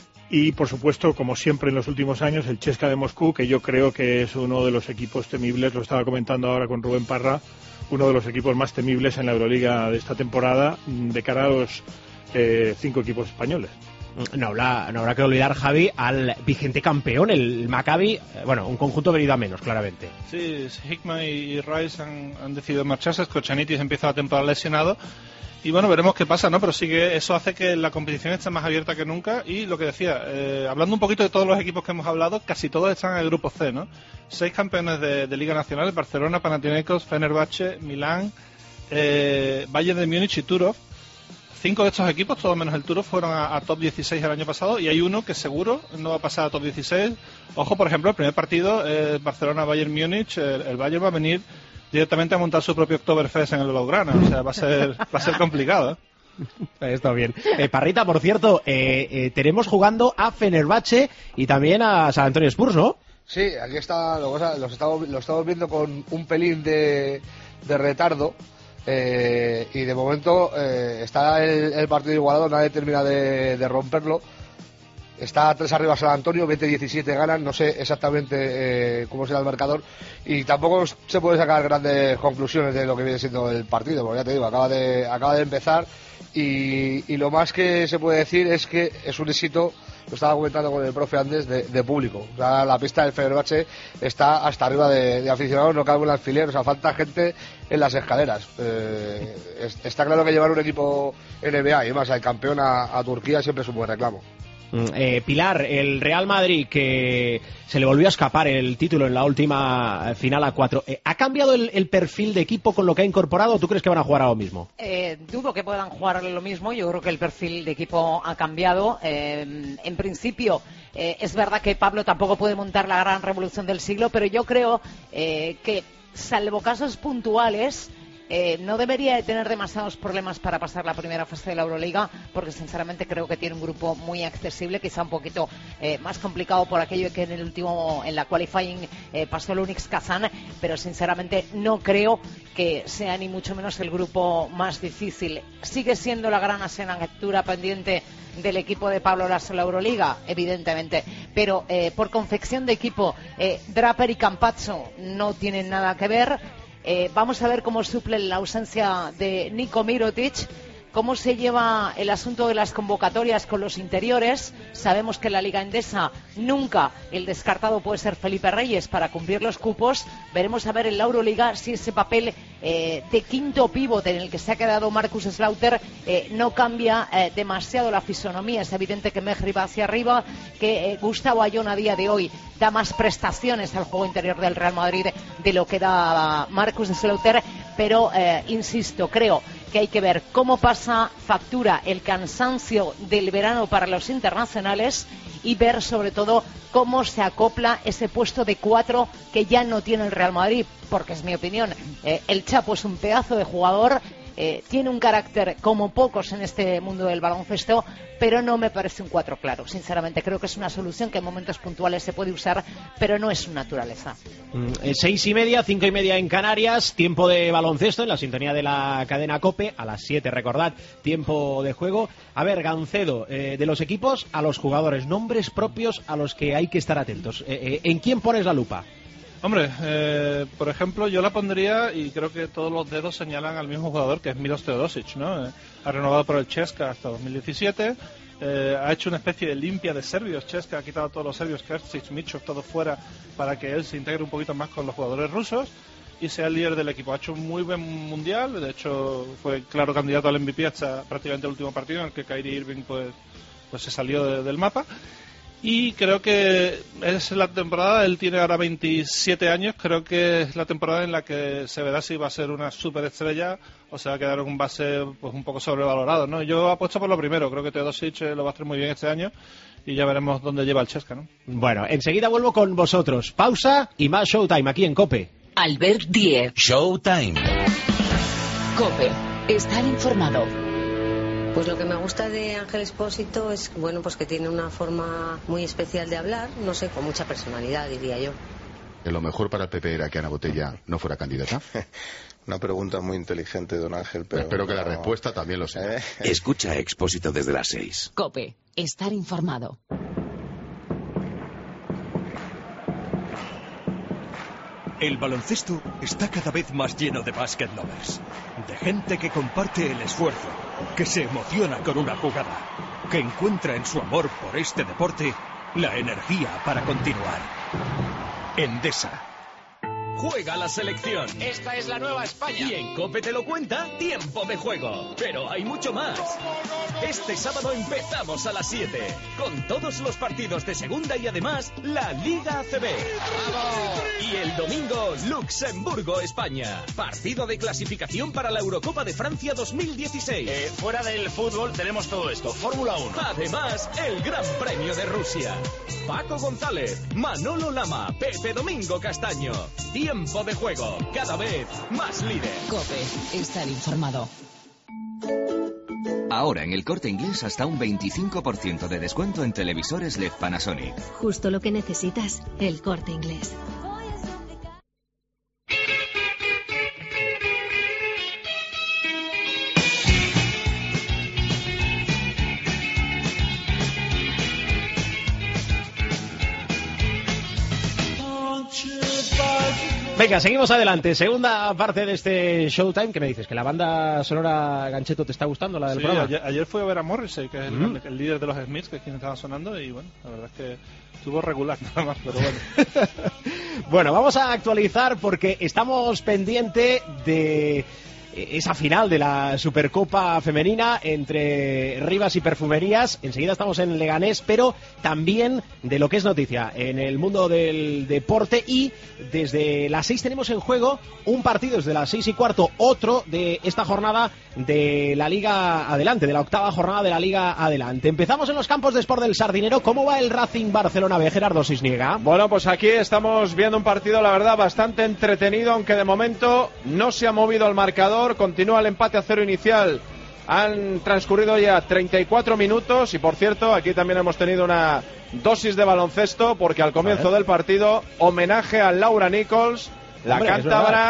Y, por supuesto, como siempre en los últimos años, el CSKA de Moscú, que yo creo que es uno de los equipos temibles, lo estaba comentando ahora con Rubén Parra, uno de los equipos más temibles en la Euroliga de esta temporada, de cara a los eh, cinco equipos españoles. No habrá, no habrá que olvidar, Javi, al vigente campeón, el Maccabi, bueno, un conjunto venido a menos, claramente. Sí, Hickman y Rice han, han decidido marcharse, Skochanitis empieza la temporada lesionado. Y bueno, veremos qué pasa, ¿no? Pero sí que eso hace que la competición esté más abierta que nunca. Y lo que decía, eh, hablando un poquito de todos los equipos que hemos hablado, casi todos están en el grupo C, ¿no? Seis campeones de, de Liga Nacional: Barcelona, Panathinaikos, Fenerbahce, Milán, eh, Bayern de Múnich y Turov. Cinco de estos equipos, todos menos el Turov, fueron a, a top dieciséis el año pasado, y hay uno que seguro no va a pasar a top dieciséis. Ojo, por ejemplo, el primer partido es Barcelona-Bayern Múnich. El, el Bayern va a venir directamente a montar su propio Oktoberfest en el Blaugrana, o sea, va a ser, va a ser complicado, ¿eh? Está bien. Eh, Parrita, por cierto, eh, eh, tenemos jugando a Fenerbahce y también a San Antonio Spurs, ¿no? Sí, aquí está, lo, los estamos, lo estamos viendo con un pelín de, de retardo, eh, y de momento eh, está el, el partido igualado, nadie termina de, de romperlo. Está tres arriba San Antonio, veinte diecisiete ganan, no sé exactamente eh, cómo será el marcador, y tampoco se puede sacar grandes conclusiones de lo que viene siendo el partido, porque ya te digo, acaba de, acaba de empezar, y, y lo más que se puede decir es que es un éxito, lo estaba comentando con el profe Andes, de, de público. O sea, la pista del Fenerbahce está hasta arriba de, de aficionados, no cabe un alfiler, o sea, falta gente en las escaleras. Eh, es, está claro que llevar un equipo N B A y más al campeón a, a Turquía siempre es un buen reclamo. Eh, Pilar, el Real Madrid, que se le volvió a escapar el título en la última final a cuatro, eh, ¿ha cambiado el, el perfil de equipo con lo que ha incorporado o tú crees que van a jugar a lo mismo? Eh, dudo que puedan jugar lo mismo, yo creo que el perfil de equipo ha cambiado. Eh, en principio, eh, es verdad que Pablo tampoco puede montar la gran revolución del siglo, pero yo creo eh, que, salvo casos puntuales, Eh, no debería de tener demasiados problemas para pasar la primera fase de la Euroliga, porque sinceramente creo que tiene un grupo muy accesible, quizá un poquito eh, más complicado por aquello que en el último, en la qualifying eh, pasó el Unix Kazán, pero sinceramente no creo que sea ni mucho menos el grupo más difícil. Sigue siendo la gran asignatura pendiente del equipo de Pablo Lasso en la Euroliga, evidentemente, pero eh, por confección de equipo, eh, Draper y Campazzo no tienen nada que ver. Eh, vamos a ver cómo suple la ausencia de Nico Mirotic, cómo se lleva el asunto de las convocatorias con los interiores. Sabemos que en la Liga Endesa nunca el descartado puede ser Felipe Reyes para cumplir los cupos. Veremos a ver en la Euroliga si ese papel eh, de quinto pivote en el que se ha quedado Marcus Slaughter eh, no cambia eh, demasiado la fisonomía. Es evidente que Mejri va hacia arriba, que eh, Gustavo Ayón a día de hoy da más prestaciones al juego interior del Real Madrid de lo que da Marcus Slaughter, pero eh, insisto, creo que hay que ver cómo pasa factura el cansancio del verano para los internacionales y ver sobre todo cómo se acopla ese puesto de cuatro que ya no tiene el Real Madrid, porque es mi opinión, eh, el Chapo es un pedazo de jugador, eh, tiene un carácter como pocos en este mundo del baloncesto, pero no me parece un cuatro claro, sinceramente. Creo que es una solución que en momentos puntuales se puede usar, pero no es su naturaleza. Mm, seis y media, cinco y media en Canarias, tiempo de baloncesto en la sintonía de la cadena COPE, a las siete, recordad, tiempo de juego. A ver, Gancedo, eh, de los equipos a los jugadores, nombres propios a los que hay que estar atentos. Eh, eh, ¿En quién pones la lupa? Hombre, eh, por ejemplo, yo la pondría, y creo que todos los dedos señalan al mismo jugador, que es Milos Teodosic, ¿no? Eh, ha renovado por el Chesca hasta dos mil diecisiete, eh, ha hecho una especie de limpia de serbios. Chesca ha quitado a todos los serbios, Kersic, Michov, todos fuera, para que él se integre un poquito más con los jugadores rusos y sea el líder del equipo. Ha hecho un muy buen mundial, de hecho fue claro candidato al M V P hasta prácticamente el último partido, en el que Kyrie Irving pues, pues se salió de, del mapa. Y creo que es la temporada, él tiene ahora veintisiete años, creo que es la temporada en la que se verá si va a ser una superestrella o se va a quedar en un base pues un poco sobrevalorado, ¿no? Yo apuesto por lo primero, creo que Teodosic lo va a hacer muy bien este año y ya veremos dónde lleva el Chesca, ¿no? Bueno, enseguida vuelvo con vosotros. Pausa y más Showtime aquí en COPE. Albert Diez. Showtime. COPE. Estar informado. Pues lo que me gusta de Ángel Expósito es, bueno, pues que tiene una forma muy especial de hablar, no sé, con mucha personalidad, diría yo. Que lo mejor para el P P era que Ana Botella no fuera candidata. Una pregunta muy inteligente, don Ángel, pero... Espero que no... la respuesta también lo sea. ¿Eh? Escucha Expósito desde las seis. COPE. Estar informado. El baloncesto está cada vez más lleno de basket lovers, de gente que comparte el esfuerzo, que se emociona con una jugada, que encuentra en su amor por este deporte la energía para continuar. Endesa. Juega la selección. Esta es la nueva España. Y en COPE te lo cuenta, tiempo de juego. Pero hay mucho más. Este sábado empezamos a las siete, con todos los partidos de segunda y además la Liga A C B. ¡Vamos! Y el domingo, Luxemburgo-España. Partido de clasificación para la Eurocopa de Francia dos mil dieciséis. Eh, fuera del fútbol tenemos todo esto. Fórmula uno. Además, el Gran Premio de Rusia. Paco González, Manolo Lama, Pepe Domingo Castaño. Tiempo de juego, cada vez más líder. COPE, estar informado. Ahora en el Corte Inglés hasta un veinticinco por ciento de descuento en televisores L E D Panasonic. Justo lo que necesitas, el Corte Inglés. Venga, seguimos adelante. Segunda parte de este Showtime. ¿Qué me dices? ¿Que la banda sonora Gancheto te está gustando, la del sí, programa? Ayer, ayer fui a ver a Morrissey, que es Mm. el, el líder de los Smiths, que es quien estaba sonando, y bueno, la verdad es que estuvo regular nada más, pero bueno. Bueno, vamos a actualizar porque estamos pendiente de esa final de la Supercopa Femenina entre Rivas y Perfumerías. Enseguida estamos en Leganés, pero también de lo que es noticia en el mundo del deporte. Y desde las seis tenemos en juego un partido, desde las seis y cuarto, otro de esta jornada de la Liga Adelante, de la octava jornada de la Liga Adelante. Empezamos en los campos de Sport del Sardinero. ¿Cómo va el Racing Barcelona B, Gerardo Sisniega? Bueno, pues aquí estamos viendo un partido, la verdad, bastante entretenido, aunque de momento no se ha movido el marcador. Continúa el empate a cero inicial. Han transcurrido ya treinta y cuatro minutos y, por cierto, aquí también hemos tenido una dosis de baloncesto porque al comienzo del partido, homenaje a Laura Nichols, la Hombre, cántabra,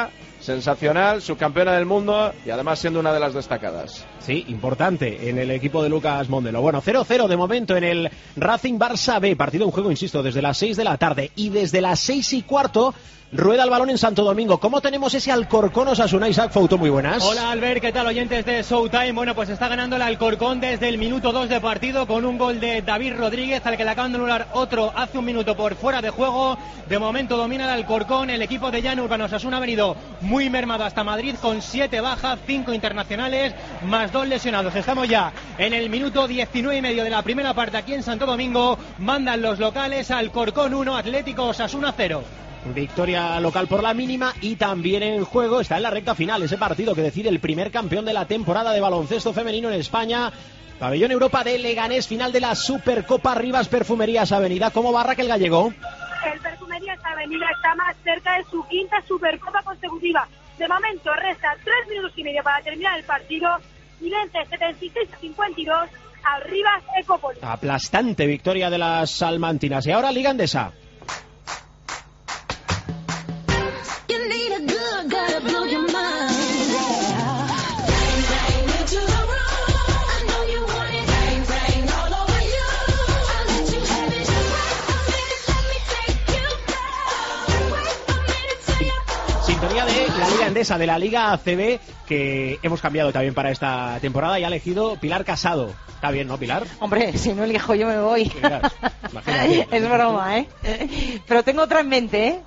sensacional, subcampeona del mundo y además siendo una de las destacadas. Sí, importante en el equipo de Lucas Mondelo. Bueno, cero cero de momento en el Racing Barça B, partido en juego, insisto, desde las seis de la tarde y desde las seis y cuarto rueda el balón en Santo Domingo. ¿Cómo tenemos ese Alcorcón Osasuna? Isaac Fouto, muy buenas. Hola Albert, ¿qué tal oyentes de Showtime? Bueno, pues está ganando el Alcorcón desde el minuto dos de partido con un gol de David Rodríguez, al que le acaban de anular otro hace un minuto por fuera de juego. De momento domina el Alcorcón, el equipo de Jan Urbano. Osasuna ha venido muy mermado hasta Madrid con siete bajas, cinco internacionales, más dos lesionados. Estamos ya en el minuto diecinueve y medio de la primera parte aquí en Santo Domingo. Mandan los locales, Alcorcón uno, Atlético Osasuna cero. Victoria local por la mínima y también en juego está en la recta final ese partido que decide el primer campeón de la temporada de baloncesto femenino en España. Pabellón Europa de Leganés, final de la Supercopa Rivas Perfumerías Avenida. ¿Cómo va Raquel Gallego? El Perfumerías Avenida está más cerca de su quinta Supercopa consecutiva. De momento resta tres minutos y medio para terminar el partido y vence setenta y seis a cincuenta y dos al Rivas Ecópolis. Aplastante victoria de las salmantinas. Y ahora Liga Endesa. Sintonía de la Liga Endesa, de la Liga A C B, que hemos cambiado también para esta temporada y ha elegido Pilar Casado. Está bien, ¿no, Pilar? Hombre, si no elijo yo me voy. Es broma, ¿eh? Pero tengo otra en mente, ¿eh?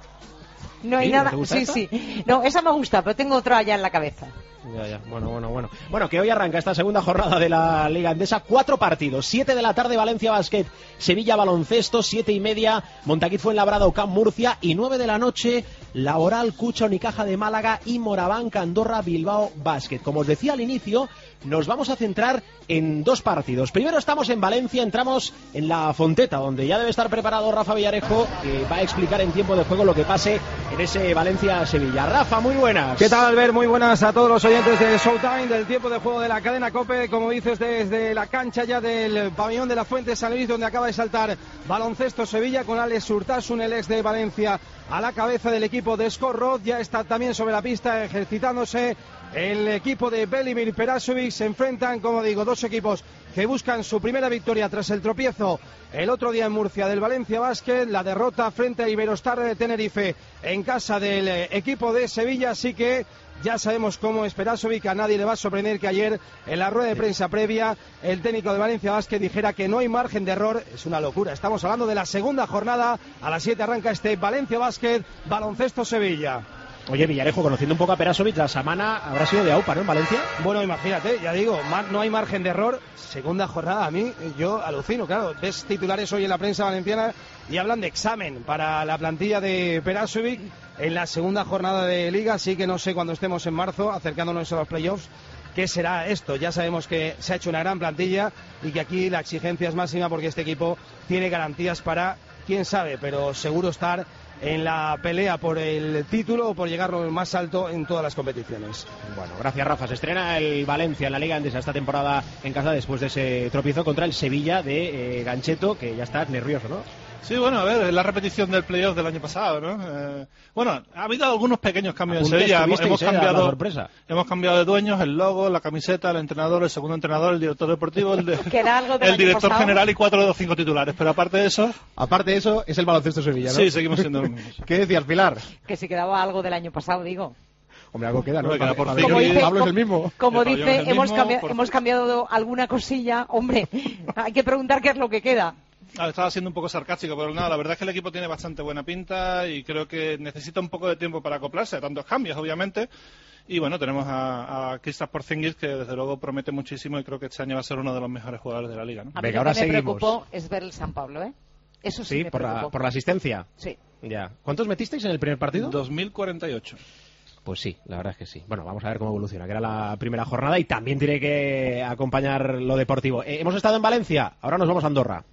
No hay ¿Sí? nada. ¿No te gusta sí, esta? sí. No, esa me gusta, pero tengo otra ya en la cabeza. Ya, ya. Bueno, bueno, bueno. Bueno, que hoy arranca esta segunda jornada de la Liga Endesa. Cuatro partidos. Siete de la tarde, Valencia Basket, Sevilla Baloncesto. Siete y media, Montaquit Fuenlabrada, Ocam Murcia. Y nueve de la noche, Laboral, Cucha, Unicaja de Málaga y Moraván, Andorra, Bilbao Basket. Como os decía al inicio, nos vamos a centrar en dos partidos. Primero estamos en Valencia, entramos en la Fonteta, donde ya debe estar preparado Rafa Villarejo, que va a explicar en tiempo de juego lo que pase en ese Valencia-Sevilla. Rafa, muy buenas. ¿Qué tal, Albert? Muy buenas a todos los oyentes de Showtime, del tiempo de juego de la cadena COPE, como dices, desde la cancha ya del pabellón de la Fuente San Luis, donde acaba de saltar Baloncesto Sevilla con Alex Urtasun, el ex de Valencia, a la cabeza del equipo de Scorrod. Ya está también sobre la pista ejercitándose el equipo de Belimir Perasovic. Se enfrentan, como digo, dos equipos que buscan su primera victoria tras el tropiezo el otro día en Murcia del Valencia Basket, la derrota frente a Iberostar de Tenerife en casa del equipo de Sevilla. Así que ya sabemos cómo es Perasovic, a nadie le va a sorprender que ayer en la rueda de prensa previa el técnico de Valencia Basket dijera que no hay margen de error. Es una locura, estamos hablando de la segunda jornada. A las siete arranca este Valencia Basket, Baloncesto Sevilla. Oye, Villarejo, conociendo un poco a Perasovic, la semana habrá sido de AUPA, ¿no? En Valencia. Bueno, imagínate, ya digo, no hay margen de error. Segunda jornada, a mí, yo alucino, claro. Ves titulares hoy en la prensa valenciana y hablan de examen para la plantilla de Perasovic en la segunda jornada de Liga. Así que no sé, cuando estemos en marzo, acercándonos a los playoffs, ¿qué será esto? Ya sabemos que se ha hecho una gran plantilla y que aquí la exigencia es máxima porque este equipo tiene garantías para, quién sabe, pero seguro estar en la pelea por el título o por llegar lo más alto en todas las competiciones. Bueno, gracias Rafa. Se estrena el Valencia en la Liga Endesa esta temporada en casa después de ese tropiezo contra el Sevilla de eh, Gancheto, que ya está nervioso, ¿no? Sí, bueno, a ver, es la repetición del playoff del año pasado, ¿no? Eh, bueno, ha habido algunos pequeños cambios en Sevilla. Hemos, hemos, cambiado, hemos cambiado de dueños, el logo, la camiseta, el entrenador, el segundo entrenador, el director deportivo, el, de, el director general y cuatro de los cinco titulares. Pero aparte de eso... Aparte de eso, es el Baloncesto Sevilla, ¿no? Sí, seguimos siendo los mismos. ¿Qué decías, Pilar? Que si quedaba algo del año pasado, digo. Hombre, algo queda, ¿no? Hombre, queda por como dice, Pablo es el mismo. Como el dice, el hemos, mismo, cambi por... hemos cambiado alguna cosilla. Hombre, hay que preguntar qué es lo que queda. Ah, estaba siendo un poco sarcástico, pero nada, la verdad es que el equipo tiene bastante buena pinta y creo que necesita un poco de tiempo para acoplarse a tantos cambios, obviamente. Y bueno, tenemos a, a Kristaps Porzingis, que desde luego promete muchísimo y creo que este año va a ser uno de los mejores jugadores de la liga, ¿no? A mí Venga, lo ahora que me seguimos. preocupó es ver el San Pablo, ¿eh? Eso sí, Sí, me por la, preocupó. por la asistencia. Sí. Ya. ¿Cuántos metisteis en el primer partido? dos mil cuarenta y ocho. Pues sí, la verdad es que sí. Bueno, vamos a ver cómo evoluciona, que era la primera jornada y también tiene que acompañar lo deportivo. Eh, hemos estado en Valencia, ahora nos vamos a Andorra.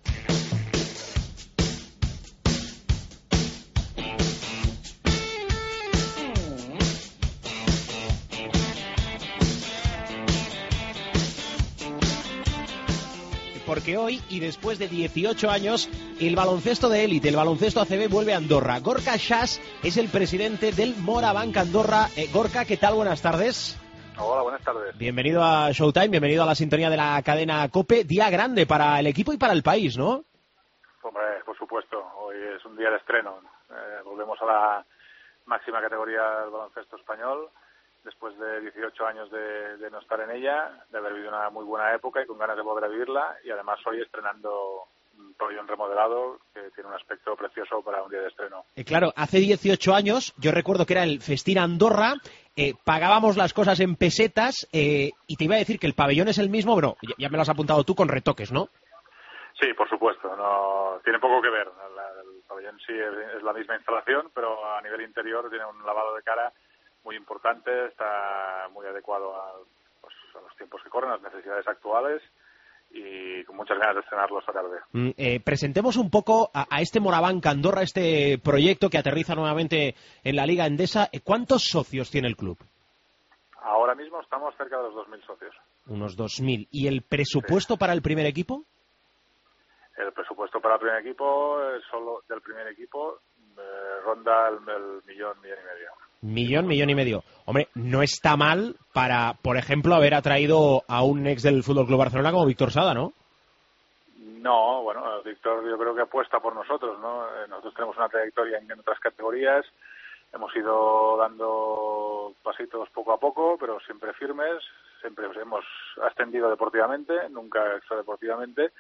Porque hoy, y después de dieciocho años, el baloncesto de élite, el baloncesto A C B vuelve a Andorra. Gorka Shas es el presidente del Morabanc Andorra. Eh, Gorka, ¿qué tal? Buenas tardes. Hola, buenas tardes. Bienvenido a Showtime, bienvenido a la sintonía de la cadena COPE. Día grande para el equipo y para el país, ¿no? Hombre, por supuesto. Hoy es un día de estreno. Eh, volvemos a la máxima categoría del baloncesto español, después de dieciocho años de, de no estar en ella, de haber vivido una muy buena época y con ganas de poder vivirla, y además hoy estrenando un pabellón remodelado que tiene un aspecto precioso para un día de estreno. Eh, claro, hace dieciocho años, yo recuerdo que era el Festín Andorra, eh, pagábamos las cosas en pesetas, eh, y te iba a decir que el pabellón es el mismo, pero ya, ya me lo has apuntado tú, con retoques, ¿no? Sí, por supuesto, no tiene poco que ver. La, el pabellón sí es, es la misma instalación, pero a nivel interior tiene un lavado de cara muy importante, está muy adecuado a, pues, a los tiempos que corren, a las necesidades actuales, y con muchas ganas de estrenarlo esta tarde. Mm, eh, presentemos un poco a, a este Morabanc Andorra, este proyecto que aterriza nuevamente en la Liga Endesa. ¿Cuántos socios tiene el club? Ahora mismo estamos cerca de los dos mil socios. Unos dos mil. ¿Y el presupuesto sí. para el primer equipo? El presupuesto para el primer equipo, eh, solo del primer equipo, eh, ronda el, el millón, millón y medio. Millón, millón y medio. Hombre, no está mal para, por ejemplo, haber atraído a un ex del F C Barcelona como Víctor Sada, ¿no? No, bueno, Víctor yo creo que apuesta por nosotros, ¿no? Nosotros tenemos una trayectoria en, en otras categorías, hemos ido dando pasitos poco a poco, pero siempre firmes, siempre hemos ascendido deportivamente, nunca extradeportivamente,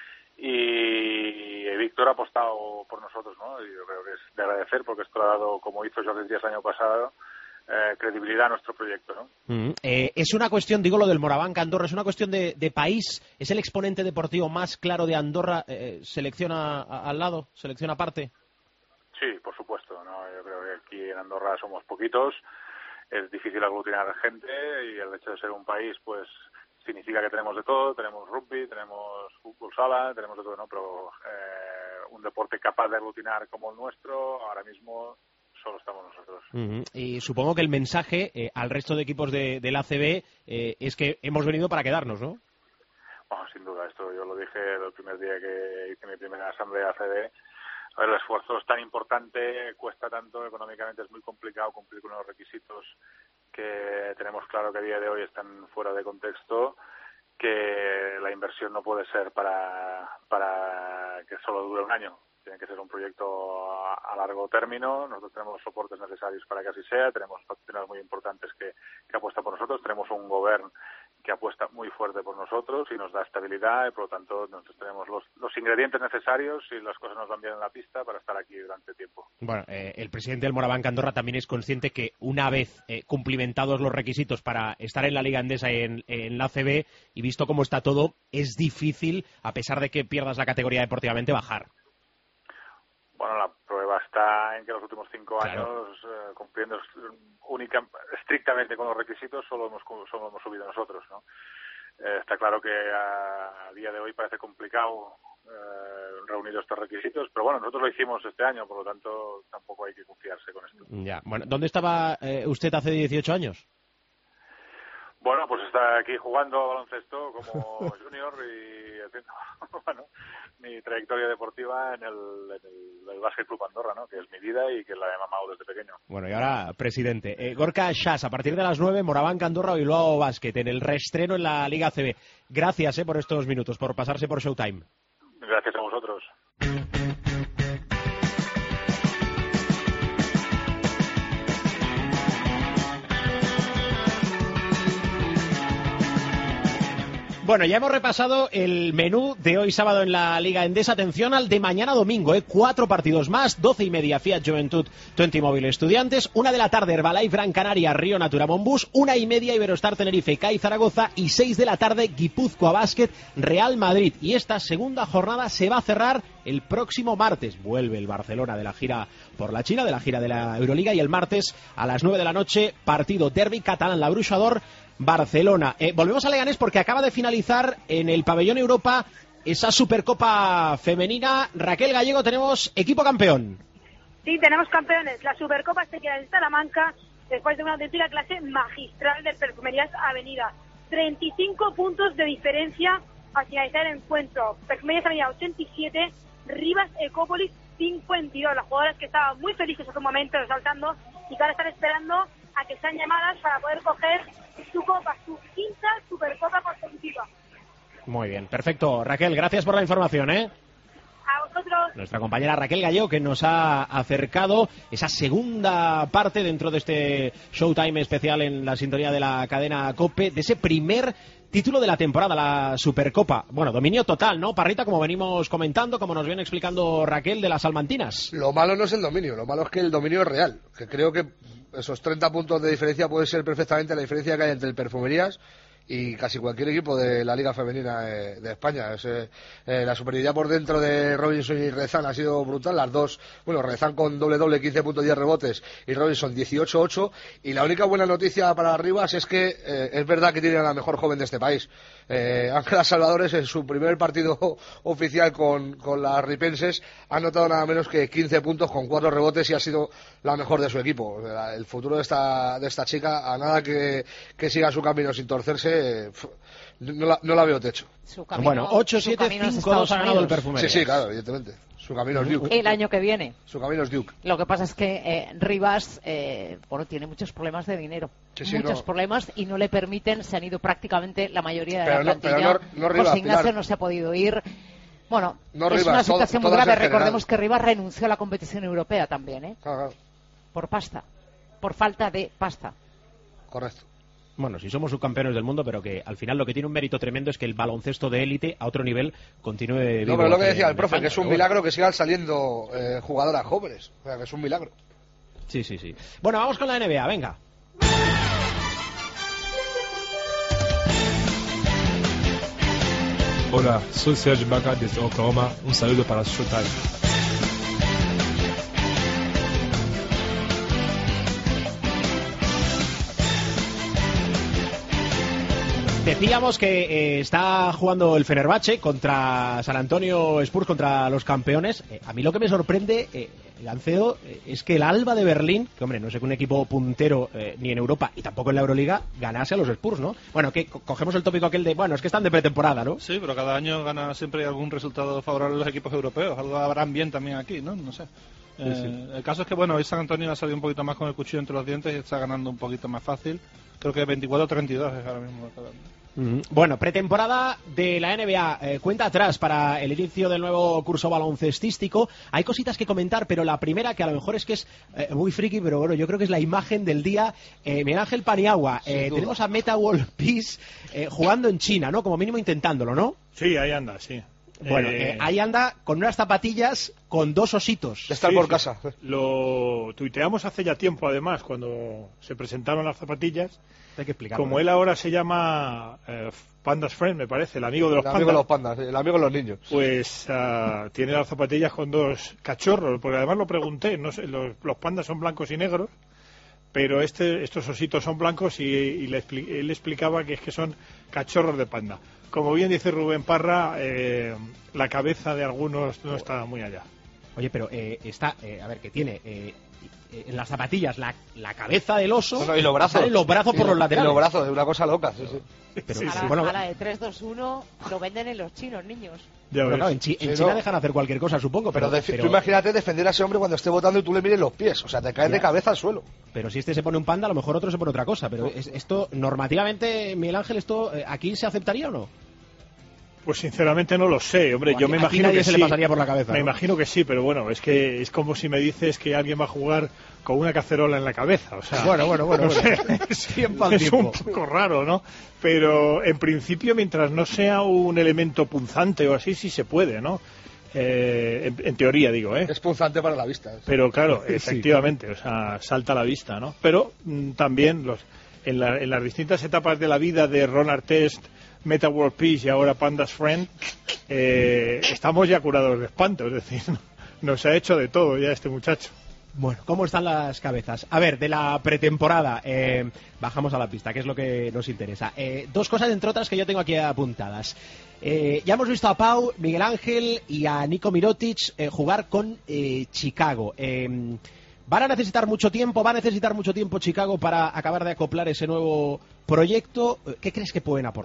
y Víctor ha apostado por nosotros, ¿no? Y yo creo que es de agradecer, porque esto ha dado, como hizo Jordi Díaz el año pasado, eh, credibilidad a nuestro proyecto, ¿no? Mm, eh, es una cuestión, digo lo del Morabanc Andorra, es una cuestión de, de país, es el exponente deportivo más claro de Andorra, eh, selecciona a, al lado, selecciona aparte. Sí, por supuesto, ¿no? Yo creo que aquí en Andorra somos poquitos, es difícil aglutinar gente, y el hecho de ser un país, pues significa que tenemos de todo, tenemos rugby, tenemos fútbol sala, tenemos de todo, ¿no? Pero eh, un deporte capaz de aglutinar como el nuestro, ahora mismo solo estamos nosotros. Uh-huh. Y supongo que el mensaje eh, al resto de equipos de, del A C B eh, es que hemos venido para quedarnos, ¿no? Bueno, sin duda, esto yo lo dije el primer día que hice mi primera asamblea A C B. A ver, el esfuerzo es tan importante, cuesta tanto, económicamente es muy complicado cumplir con los requisitos que tenemos claro que a día de hoy están fuera de contexto, que la inversión no puede ser para, para que solo dure un año. Tiene que ser un proyecto a, a largo término. Nosotros tenemos los soportes necesarios para que así sea, tenemos patrocinadores muy importantes que, que apuestan por nosotros, tenemos un gobierno que apuesta muy fuerte por nosotros y nos da estabilidad, y por lo tanto nosotros tenemos los, los ingredientes necesarios y las cosas nos van bien en la pista para estar aquí durante tiempo. Bueno, eh, el presidente del Morabanc Andorra también es consciente que una vez eh, cumplimentados los requisitos para estar en la Liga Endesa y en, en la A C B, y visto cómo está todo, es difícil, a pesar de que pierdas la categoría deportivamente, bajar. Bueno, la prueba está en que los últimos cinco claro. años, eh, cumpliendo única, estrictamente con los requisitos, solo hemos, solo hemos subido nosotros, ¿no? Eh, está claro que a, a día de hoy parece complicado eh, reunir estos requisitos, pero bueno, nosotros lo hicimos este año, por lo tanto tampoco hay que confiarse con esto. Ya, bueno, ¿dónde estaba eh, usted hace dieciocho años? Bueno, pues está aquí jugando a baloncesto como junior y haciendo, bueno, mi trayectoria deportiva en el, en el, el Básquet Club Andorra, ¿no? Que es mi vida y que la he mamado desde pequeño. Bueno, y ahora, presidente, eh, Gorka Shas, a partir de las nueve, Morabanc Andorra, Bilbao Basket, en el reestreno en la Liga A C B. Gracias eh, por estos minutos, por pasarse por Showtime. Gracias a vosotros. Bueno, ya hemos repasado el menú de hoy sábado en la Liga Endesa. Atención al de mañana domingo, ¿eh? Cuatro partidos más, doce y media Fiat Juventud, veinte Móvil Estudiantes, una de la tarde Herbalife Gran Canaria, Río Natura Monbus, una y media Iberostar Tenerife, C A I Zaragoza, y seis de la tarde Guipúzcoa Basket, Real Madrid. Y esta segunda jornada se va a cerrar el próximo martes. Vuelve el Barcelona de la gira por la China, de la gira de la Euroliga, y el martes a las nueve de la noche, partido derbi catalán, la Bruixador, Barcelona. Eh, volvemos a Leganés porque acaba de finalizar en el Pabellón Europa esa Supercopa femenina. Raquel Gallego, tenemos equipo campeón. Sí, tenemos campeones. La Supercopa se queda en Salamanca después de una auténtica clase magistral de Perfumerías Avenida. treinta y cinco puntos de diferencia al finalizar el encuentro. Perfumerías Avenida ochenta y siete, Rivas Ecópolis cincuenta y dos. Las jugadoras que estaban muy felices en su momento, resaltando, y que ahora están esperando a que sean llamadas para poder coger su copa, su quinta Supercopa consecutiva. Muy bien, perfecto. Raquel, gracias por la información, ¿eh? A vosotros. Nuestra compañera Raquel Gallego, que nos ha acercado esa segunda parte dentro de este Showtime especial en la sintonía de la cadena COPE, de ese primer título de la temporada, la Supercopa. Bueno, dominio total, ¿no, Parrita? Como venimos comentando, como nos viene explicando Raquel, de las salmantinas. Lo malo no es el dominio, lo malo es que el dominio es real, que creo que esos treinta puntos de diferencia puede ser perfectamente la diferencia que hay entre el Perfumerías y casi cualquier equipo de la Liga Femenina de, de España. Es, eh, la superioridad por dentro de Robinson y Rezan ha sido brutal. Las dos, bueno, Rezan con doble doble, quince puntos, diez rebotes, y Robinson dieciocho ocho. Y la única buena noticia para Rivas es que eh, es verdad que tiene a la mejor joven de este país. Eh, Ángela Salvadores, en su primer partido oficial con, con las ripenses, ha anotado nada menos que quince puntos con cuatro rebotes y ha sido la mejor de su equipo. El futuro de esta, de esta chica, a nada que, que siga su camino sin torcerse, no la, no la veo techo. Camino, bueno, ocho siete cinco dos ha ganado el Perfumerías. Sí, sí, claro, evidentemente. Su camino es Duke. El año que viene. Su camino es Duke. Lo que pasa es que eh, Rivas, eh, bueno, tiene muchos problemas de dinero. Sí, sí, muchos no. problemas y no le permiten, se han ido prácticamente la mayoría de pero la no, plantilla. Pero no, no Rivas, José Ignacio Pilar. no se ha podido ir. Bueno, no es Rivas, una situación todo, muy grave. general. Recordemos que Rivas renunció a la competición europea también, ¿eh? Claro, claro. Por pasta. Por falta de pasta. Correcto. Bueno, si somos subcampeones del mundo, pero que al final lo que tiene un mérito tremendo es que el baloncesto de élite a otro nivel continúe vivo. No, pero lo que decía el profe, España, que es un milagro bueno. que sigan saliendo eh, jugadoras jóvenes. O sea, que es un milagro. Sí, sí, sí. Bueno, vamos con la N B A, venga. Hola, soy Serge Ibaka desde Oklahoma. Un saludo para Showtime. Decíamos que eh, está jugando el Fenerbahce contra San Antonio Spurs, contra los campeones. Eh, a mí lo que me sorprende, eh, Gancedo, eh, es que el Alba de Berlín, que hombre, no sé que un equipo puntero eh, ni en Europa y tampoco en la Euroliga, ganase a los Spurs, ¿no? Bueno, que co cogemos el tópico aquel de, bueno, es que están de pretemporada, ¿no? Sí, pero cada año gana siempre algún resultado favorable a los equipos europeos. Algo habrán bien también aquí, ¿no? No sé. Eh, sí, sí. El caso es que, bueno, hoy San Antonio ha salido un poquito más con el cuchillo entre los dientes y está ganando un poquito más fácil. Creo que veinticuatro a treinta y dos es ahora mismo. Mm-hmm. Bueno, pretemporada de la N B A, eh, cuenta atrás para el inicio del nuevo curso baloncestístico. Hay cositas que comentar, pero la primera, que a lo mejor es que es eh, muy friki, pero bueno, yo creo que es la imagen del día. eh, Miguel Ángel Paniagua, eh, tenemos a Meta World Peace eh, jugando en China, ¿no? Como mínimo intentándolo, ¿no? Sí, ahí anda, sí. Bueno, eh... Eh, ahí anda con unas zapatillas con dos ositos. Estar sí, por sí. casa. Lo tuiteamos hace ya tiempo, además, cuando se presentaron las zapatillas. Hay que explicarlo. Como él ahora se llama eh, Pandas Friend, me parece, el amigo de los el pandas. Amigo de los pandas, el amigo de los niños. Pues uh, tiene las zapatillas con dos cachorros, porque además lo pregunté, no sé, los, los pandas son blancos y negros, pero este, estos ositos son blancos y, y le, él explicaba que es que son cachorros de panda. Como bien dice Rubén Parra, eh, la cabeza de algunos no está muy allá. Oye, pero eh, está, eh, a ver, que tiene eh, en las zapatillas la, la cabeza del oso, bueno, y los brazos, los brazos por y, los laterales. Y los brazos, de una cosa loca. Sí, sí. Pero, sí, a, la, sí. Bueno, a la de tres dos uno lo venden en los chinos, niños. Ya bueno, claro, en, Chi en sí, China no. dejan hacer cualquier cosa, supongo. Pero, pero, pero tú imagínate defender a ese hombre cuando esté votando y tú le mires los pies. O sea, te caes ya. de cabeza al suelo. Pero si este se pone un panda, a lo mejor otro se pone otra cosa. Pero es, esto, normativamente, Miguel Ángel, ¿esto eh, aquí se aceptaría o no? Pues sinceramente no lo sé, hombre, yo me imagino que se sí. le pasaría por la cabeza, me ¿no? imagino que sí, pero bueno, es que es como si me dices que alguien va a jugar con una cacerola en la cabeza, o sea, bueno, bueno, bueno, no bueno. sé, es un poco raro, ¿no? Pero en principio, mientras no sea un elemento punzante o así, sí se puede, ¿no? Eh, en, en teoría digo, ¿eh? Es punzante para la vista. Pero claro, efectivamente, o sea, salta a la vista, ¿no? Pero mm, también los en, la, en las distintas etapas de la vida de Ron Artest, Meta World Peace y ahora Pandas Friend, eh, estamos ya curados de espanto, es decir, nos ha hecho de todo ya este muchacho. Bueno, ¿cómo están las cabezas? A ver, de la pretemporada, eh, bajamos a la pista, que es lo que nos interesa. Eh, dos cosas, entre otras, que yo tengo aquí apuntadas. Eh, ya hemos visto a Pau, Miguel Ángel y a Nico Mirotic eh, jugar con eh, Chicago. Eh, ¿Van a necesitar mucho tiempo? ¿Va a necesitar mucho tiempo Chicago para acabar de acoplar ese nuevo proyecto? ¿Qué crees que pueden aportar?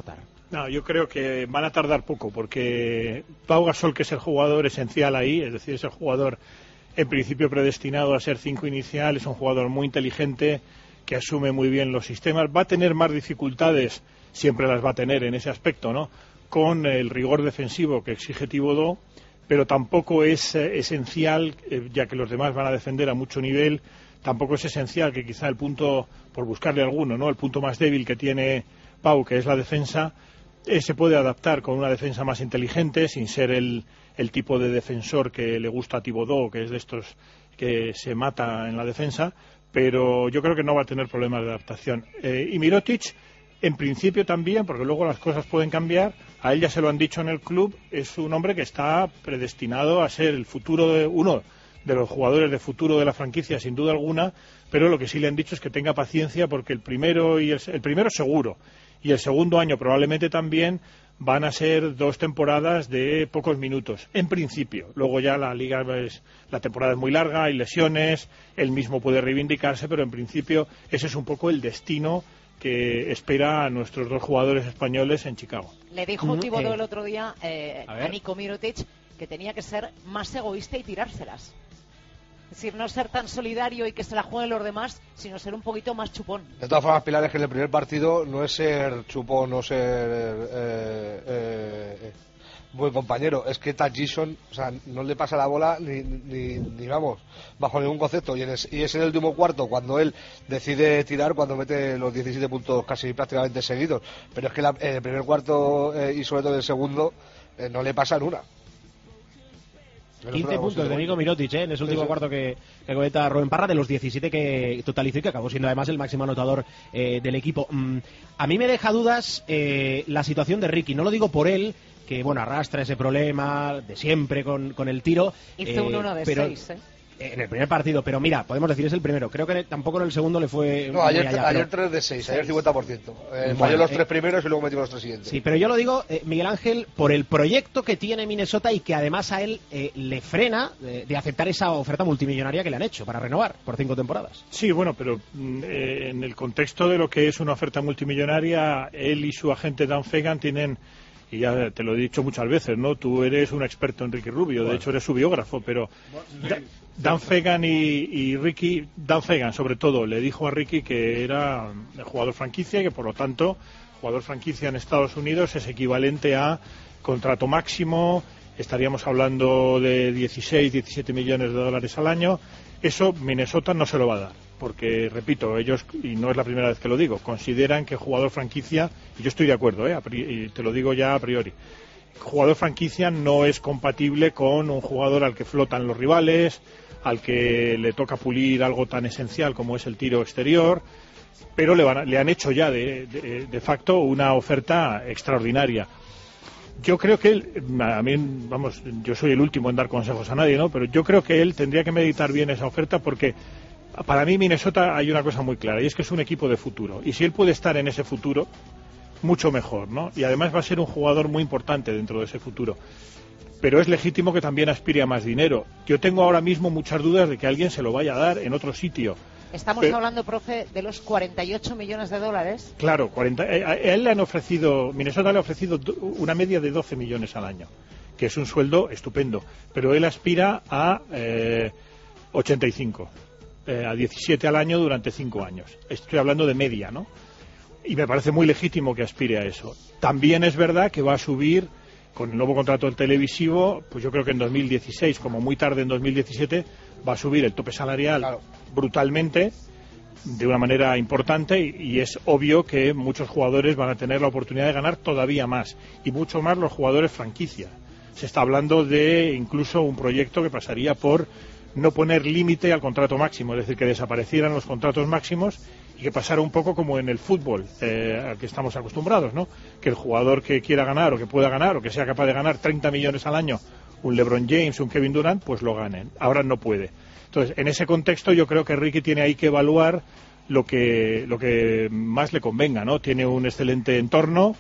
No, yo creo que van a tardar poco, porque Pau Gasol, que es el jugador esencial ahí, es decir, es el jugador en principio predestinado a ser cinco inicial, es un jugador muy inteligente, que asume muy bien los sistemas, va a tener más dificultades, siempre las va a tener en ese aspecto, ¿no?, con el rigor defensivo que exige Thibodeau, pero tampoco es eh, esencial, eh, ya que los demás van a defender a mucho nivel, tampoco es esencial que quizá el punto, por buscarle alguno, ¿no?, el punto más débil que tiene Pau, que es la defensa, eh, se puede adaptar con una defensa más inteligente, sin ser el, el tipo de defensor que le gusta a Thibodeau, que es de estos que se mata en la defensa, pero yo creo que no va a tener problemas de adaptación. Eh, y Mirotic, en principio también, porque luego las cosas pueden cambiar, a él ya se lo han dicho en el club, es un hombre que está predestinado a ser el futuro de uno de los jugadores de futuro de la franquicia, sin duda alguna, pero lo que sí le han dicho es que tenga paciencia, porque el primero y el, el primero seguro, y el segundo año probablemente también van a ser dos temporadas de pocos minutos, en principio. Luego ya la liga es, la temporada es muy larga, hay lesiones, él mismo puede reivindicarse, pero en principio ese es un poco el destino que espera a nuestros dos jugadores españoles en Chicago. Le dijo mm, Thibodeau eh, el otro día eh, a, a Nico Mirotic que tenía que ser más egoísta y tirárselas. Es decir, no ser tan solidario y que se la jueguen los demás, sino ser un poquito más chupón. De todas formas, Pilar, es que en el primer partido no es ser chupón, no ser eh, eh, buen compañero, es que Tad Gibson, o sea, no le pasa la bola ni, ni, ni vamos, bajo ningún concepto, y, en es, y es en el último cuarto cuando él decide tirar, cuando mete los diecisiete puntos casi prácticamente seguidos, pero es que la, en el primer cuarto eh, y sobre todo en el segundo eh, no le pasan una. quince puntos de Nico Mirotic, ¿eh? En ese último sí, sí. cuarto que, que comenta Rubén Parra, de los diecisiete que totalizó y que acabó siendo además el máximo anotador eh, del equipo. Mm, a mí me deja dudas eh, la situación de Ricky, no lo digo por él, que bueno, arrastra ese problema de siempre con, con el tiro. Hizo eh, un uno de seis, ¿eh? En el primer partido, pero mira, podemos decir es el primero. Creo que tampoco en el segundo le fue. No, ayer, allá, ayer pero... tres de seis, ayer cincuenta por ciento. Eh, bueno, falló los eh, tres primeros y luego metió los tres siguientes. Sí, pero yo lo digo, eh, Miguel Ángel, por el proyecto que tiene Minnesota y que además a él eh, le frena eh, de aceptar esa oferta multimillonaria que le han hecho para renovar por cinco temporadas. Sí, bueno, pero eh, en el contexto de lo que es una oferta multimillonaria, él y su agente Dan Fegan tienen. Y ya te lo he dicho muchas veces, ¿no? Tú eres un experto en Ricky Rubio, bueno. De hecho eres su biógrafo, pero Da, Dan Fegan y, y Ricky, Dan Fegan sobre todo, le dijo a Ricky que era el jugador franquicia y que por lo tanto, jugador franquicia en Estados Unidos es equivalente a contrato máximo, estaríamos hablando de dieciséis, diecisiete millones de dólares al año. Eso Minnesota no se lo va a dar, porque, repito, ellos, y no es la primera vez que lo digo, consideran que jugador franquicia, y yo estoy de acuerdo, ¿eh? Y te lo digo ya a priori, jugador franquicia no es compatible con un jugador al que flotan los rivales, al que le toca pulir algo tan esencial como es el tiro exterior, pero le, van a, le han hecho ya de, de, de facto una oferta extraordinaria. Yo creo que él, a mí, vamos, yo soy el último en dar consejos a nadie, ¿no? Pero yo creo que él tendría que meditar bien esa oferta, porque para mí Minnesota hay una cosa muy clara, y es que es un equipo de futuro. Y si él puede estar en ese futuro, mucho mejor, ¿no? Y además va a ser un jugador muy importante dentro de ese futuro. Pero es legítimo que también aspire a más dinero. Yo tengo ahora mismo muchas dudas de que alguien se lo vaya a dar en otro sitio. Estamos Pero, hablando, profe, de los cuarenta y ocho millones de dólares. Claro, cuarenta, a él le han ofrecido, Minnesota le ha ofrecido una media de doce millones al año, que es un sueldo estupendo, pero él aspira a eh, ochenta y cinco, eh, a diecisiete al año durante cinco años. Estoy hablando de media, ¿no? Y me parece muy legítimo que aspire a eso. También es verdad que va a subir, con el nuevo contrato televisivo, pues yo creo que en dos mil dieciséis, como muy tarde en dos mil diecisiete, va a subir el tope salarial claro. brutalmente, de una manera importante, y, y es obvio que muchos jugadores van a tener la oportunidad de ganar todavía más, y mucho más los jugadores franquicia. Se está hablando de incluso un proyecto que pasaría por no poner límite al contrato máximo, es decir, que desaparecieran los contratos máximos y que pasara un poco como en el fútbol eh, al que estamos acostumbrados, ¿no? Que el jugador que quiera ganar o que pueda ganar o que sea capaz de ganar treinta millones al año, un LeBron James, un Kevin Durant, pues lo ganen. Ahora no puede. Entonces, en ese contexto yo creo que Ricky tiene ahí que evaluar lo que lo que más le convenga, ¿no? Tiene un excelente entorno,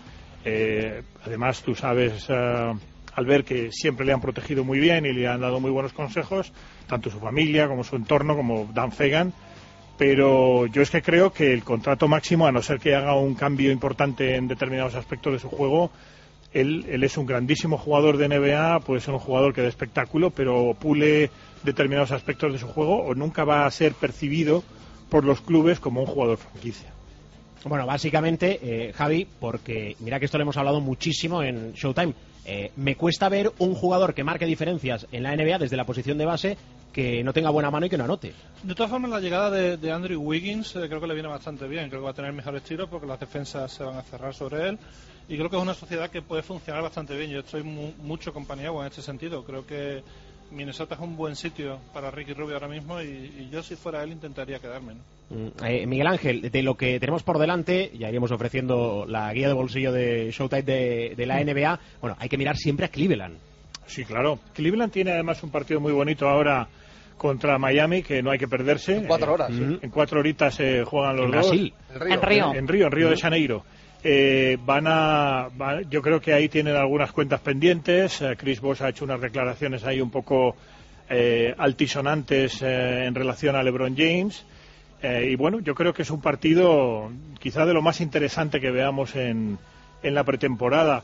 eh, además tú sabes, uh, Albert, que siempre le han protegido muy bien y le han dado muy buenos consejos, tanto su familia como su entorno, como Dan Fegan. pero yo es que creo que el contrato máximo, a no ser que haga un cambio importante en determinados aspectos de su juego, él, él es un grandísimo jugador de N B A, puede ser un jugador que dé espectáculo, pero pule determinados aspectos de su juego o nunca va a ser percibido por los clubes como un jugador franquicia. Bueno, básicamente, eh, Javi, porque mira que esto lo hemos hablado muchísimo en Showtime, eh, me cuesta ver un jugador que marque diferencias en la N B A desde la posición de base que no tenga buena mano y que no anote. De todas formas, la llegada de, de Andrew Wiggins eh, creo que le viene bastante bien. Creo que va a tener mejores tiros porque las defensas se van a cerrar sobre él. Y creo que es una sociedad que puede funcionar bastante bien. Yo estoy mu mucho con Paniagua en este sentido. Creo que Minnesota es un buen sitio para Ricky Rubio ahora mismo y, y yo si fuera él intentaría quedarme, ¿no? Eh, Miguel Ángel, de lo que tenemos por delante, ya iremos ofreciendo la guía de bolsillo de Showtime de, de la N B A. Bueno, hay que mirar siempre a Cleveland. Sí, claro. Cleveland tiene además un partido muy bonito ahora contra Miami, que no hay que perderse. En cuatro horas. Eh, sí. En cuatro horitas se eh, juegan los en dos. Brasil. En Río. En Río, en, en Río, en Río de Janeiro. Eh, van a, va, yo creo que ahí tienen algunas cuentas pendientes. Eh, Chris Bosh ha hecho unas declaraciones ahí un poco eh, altisonantes eh, en relación a LeBron James. Eh, y bueno, yo creo que es un partido quizá de lo más interesante que veamos en, en la pretemporada.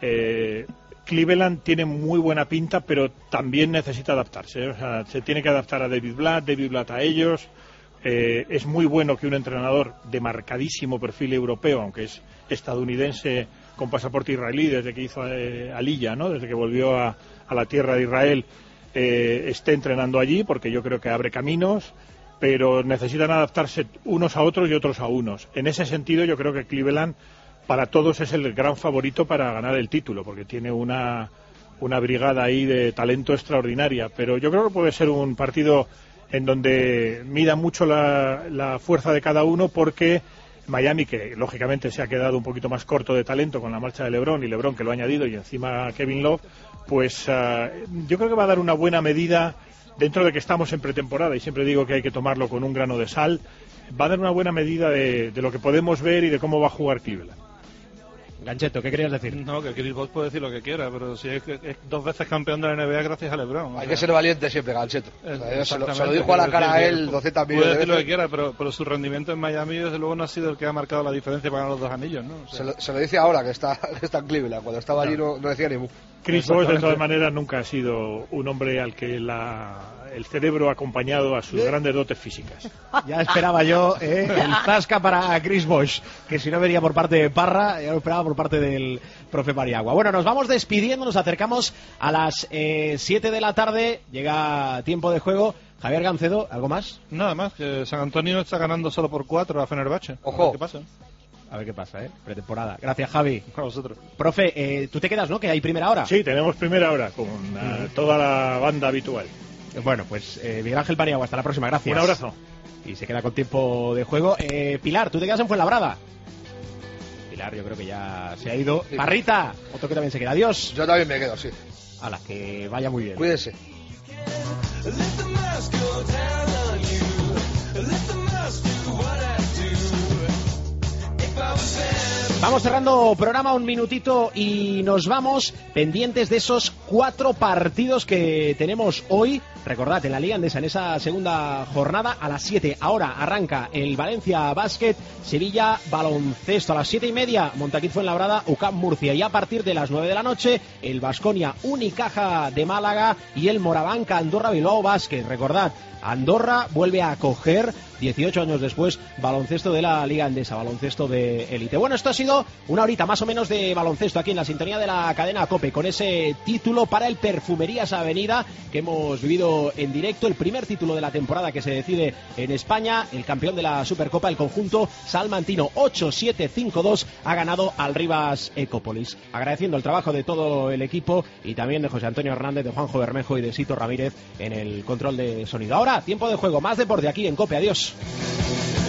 Eh, Cleveland tiene muy buena pinta, pero también necesita adaptarse. ¿eh? O sea, se tiene que adaptar a David Blatt, David Blatt a ellos. Eh, es muy bueno que un entrenador de marcadísimo perfil europeo, aunque es estadounidense con pasaporte israelí desde que hizo eh, Aliyah, ¿no? Desde que volvió a, a la tierra de Israel, eh, esté entrenando allí, porque yo creo que abre caminos, pero necesitan adaptarse unos a otros y otros a unos. En ese sentido, yo creo que Cleveland para todos es el gran favorito para ganar el título, porque tiene una, una brigada ahí de talento extraordinaria, pero yo creo que puede ser un partido en donde mida mucho la, la fuerza de cada uno, porque Miami, que lógicamente se ha quedado un poquito más corto de talento con la marcha de LeBron, y LeBron que lo ha añadido, y encima Kevin Love, pues uh, yo creo que va a dar una buena medida, dentro de que estamos en pretemporada, y siempre digo que hay que tomarlo con un grano de sal, va a dar una buena medida de, de lo que podemos ver y de cómo va a jugar Cleveland. Gancheto, ¿qué querías decir? No, que Chris Bosh puede decir lo que quiera, pero si es, es dos veces campeón de la N B A gracias a LeBron. Hay sea, que ser valiente siempre, Gancheto. Es, o sea, se, lo, se lo dijo a la cara a él doscientas millones de veces. Puede decir lo que veces. quiera, pero, pero su rendimiento en Miami desde luego no ha sido el que ha marcado la diferencia para ganar los dos anillos, ¿no? O sea, se, lo, se lo dice ahora que está, que está en Cleveland. Cuando estaba allí no, no decía ni mu. Chris Bosh, de todas maneras, nunca ha sido un hombre al que la, el cerebro ha acompañado a sus ¿Eh? grandes dotes físicas. Ya esperaba yo eh, el zasca para Chris Bosh, que si no venía por parte de Parra, ya lo esperaba por parte del profe Paniagua. Bueno, nos vamos despidiendo, nos acercamos a las eh, siete de la tarde, llega tiempo de juego. Javier Gancedo, ¿algo más? Nada más, que San Antonio está ganando solo por cuatro a Fenerbahce. Ojo. ¿Qué pasa? A ver qué pasa, ¿eh? Pretemporada. Gracias, Javi. A vosotros. Profe, eh, tú te quedas, ¿no? Que hay primera hora. Sí, tenemos primera hora con uh, toda la banda habitual. Bueno, pues eh, Miguel Ángel Paniagua, hasta la próxima. Gracias. Un abrazo. Y se queda con tiempo de juego. Eh, Pilar, tú te quedas en Fuenlabrada. Pilar, yo creo que ya se ha ido. Sí. Parrita, otro que también se queda. Adiós. Yo también me quedo, sí. Hala, que vaya muy bien. Cuídense. Vamos cerrando programa, un minutito y nos vamos pendientes de esos cuatro partidos que tenemos hoy. Recordad, en la Liga Endesa, en esa segunda jornada, a las siete, ahora arranca el Valencia Basket, Sevilla Baloncesto. A las siete y media, Montaquit Fuenlabrada, U C A M Murcia. Y a partir de las nueve de la noche, el Baskonia Unicaja de Málaga y el Morabanca Andorra Bilbao Basket. Recordad, Andorra vuelve a acoger, dieciocho años después, baloncesto de la Liga Endesa, baloncesto de élite. Bueno, esto ha sido una horita más o menos de baloncesto aquí en la sintonía de la cadena COPE, con ese título para el Perfumerías Avenida que hemos vivido en directo, el primer título de la temporada que se decide en España, el campeón de la Supercopa, el conjunto salmantino, ocho siete cinco dos, ha ganado al Rivas Ecopolis. Agradeciendo el trabajo de todo el equipo y también de José Antonio Hernández, de Juanjo Bermejo y de Sito Ramírez en el control de sonido. Ahora, tiempo de juego, más deporte aquí en COPE. Adiós.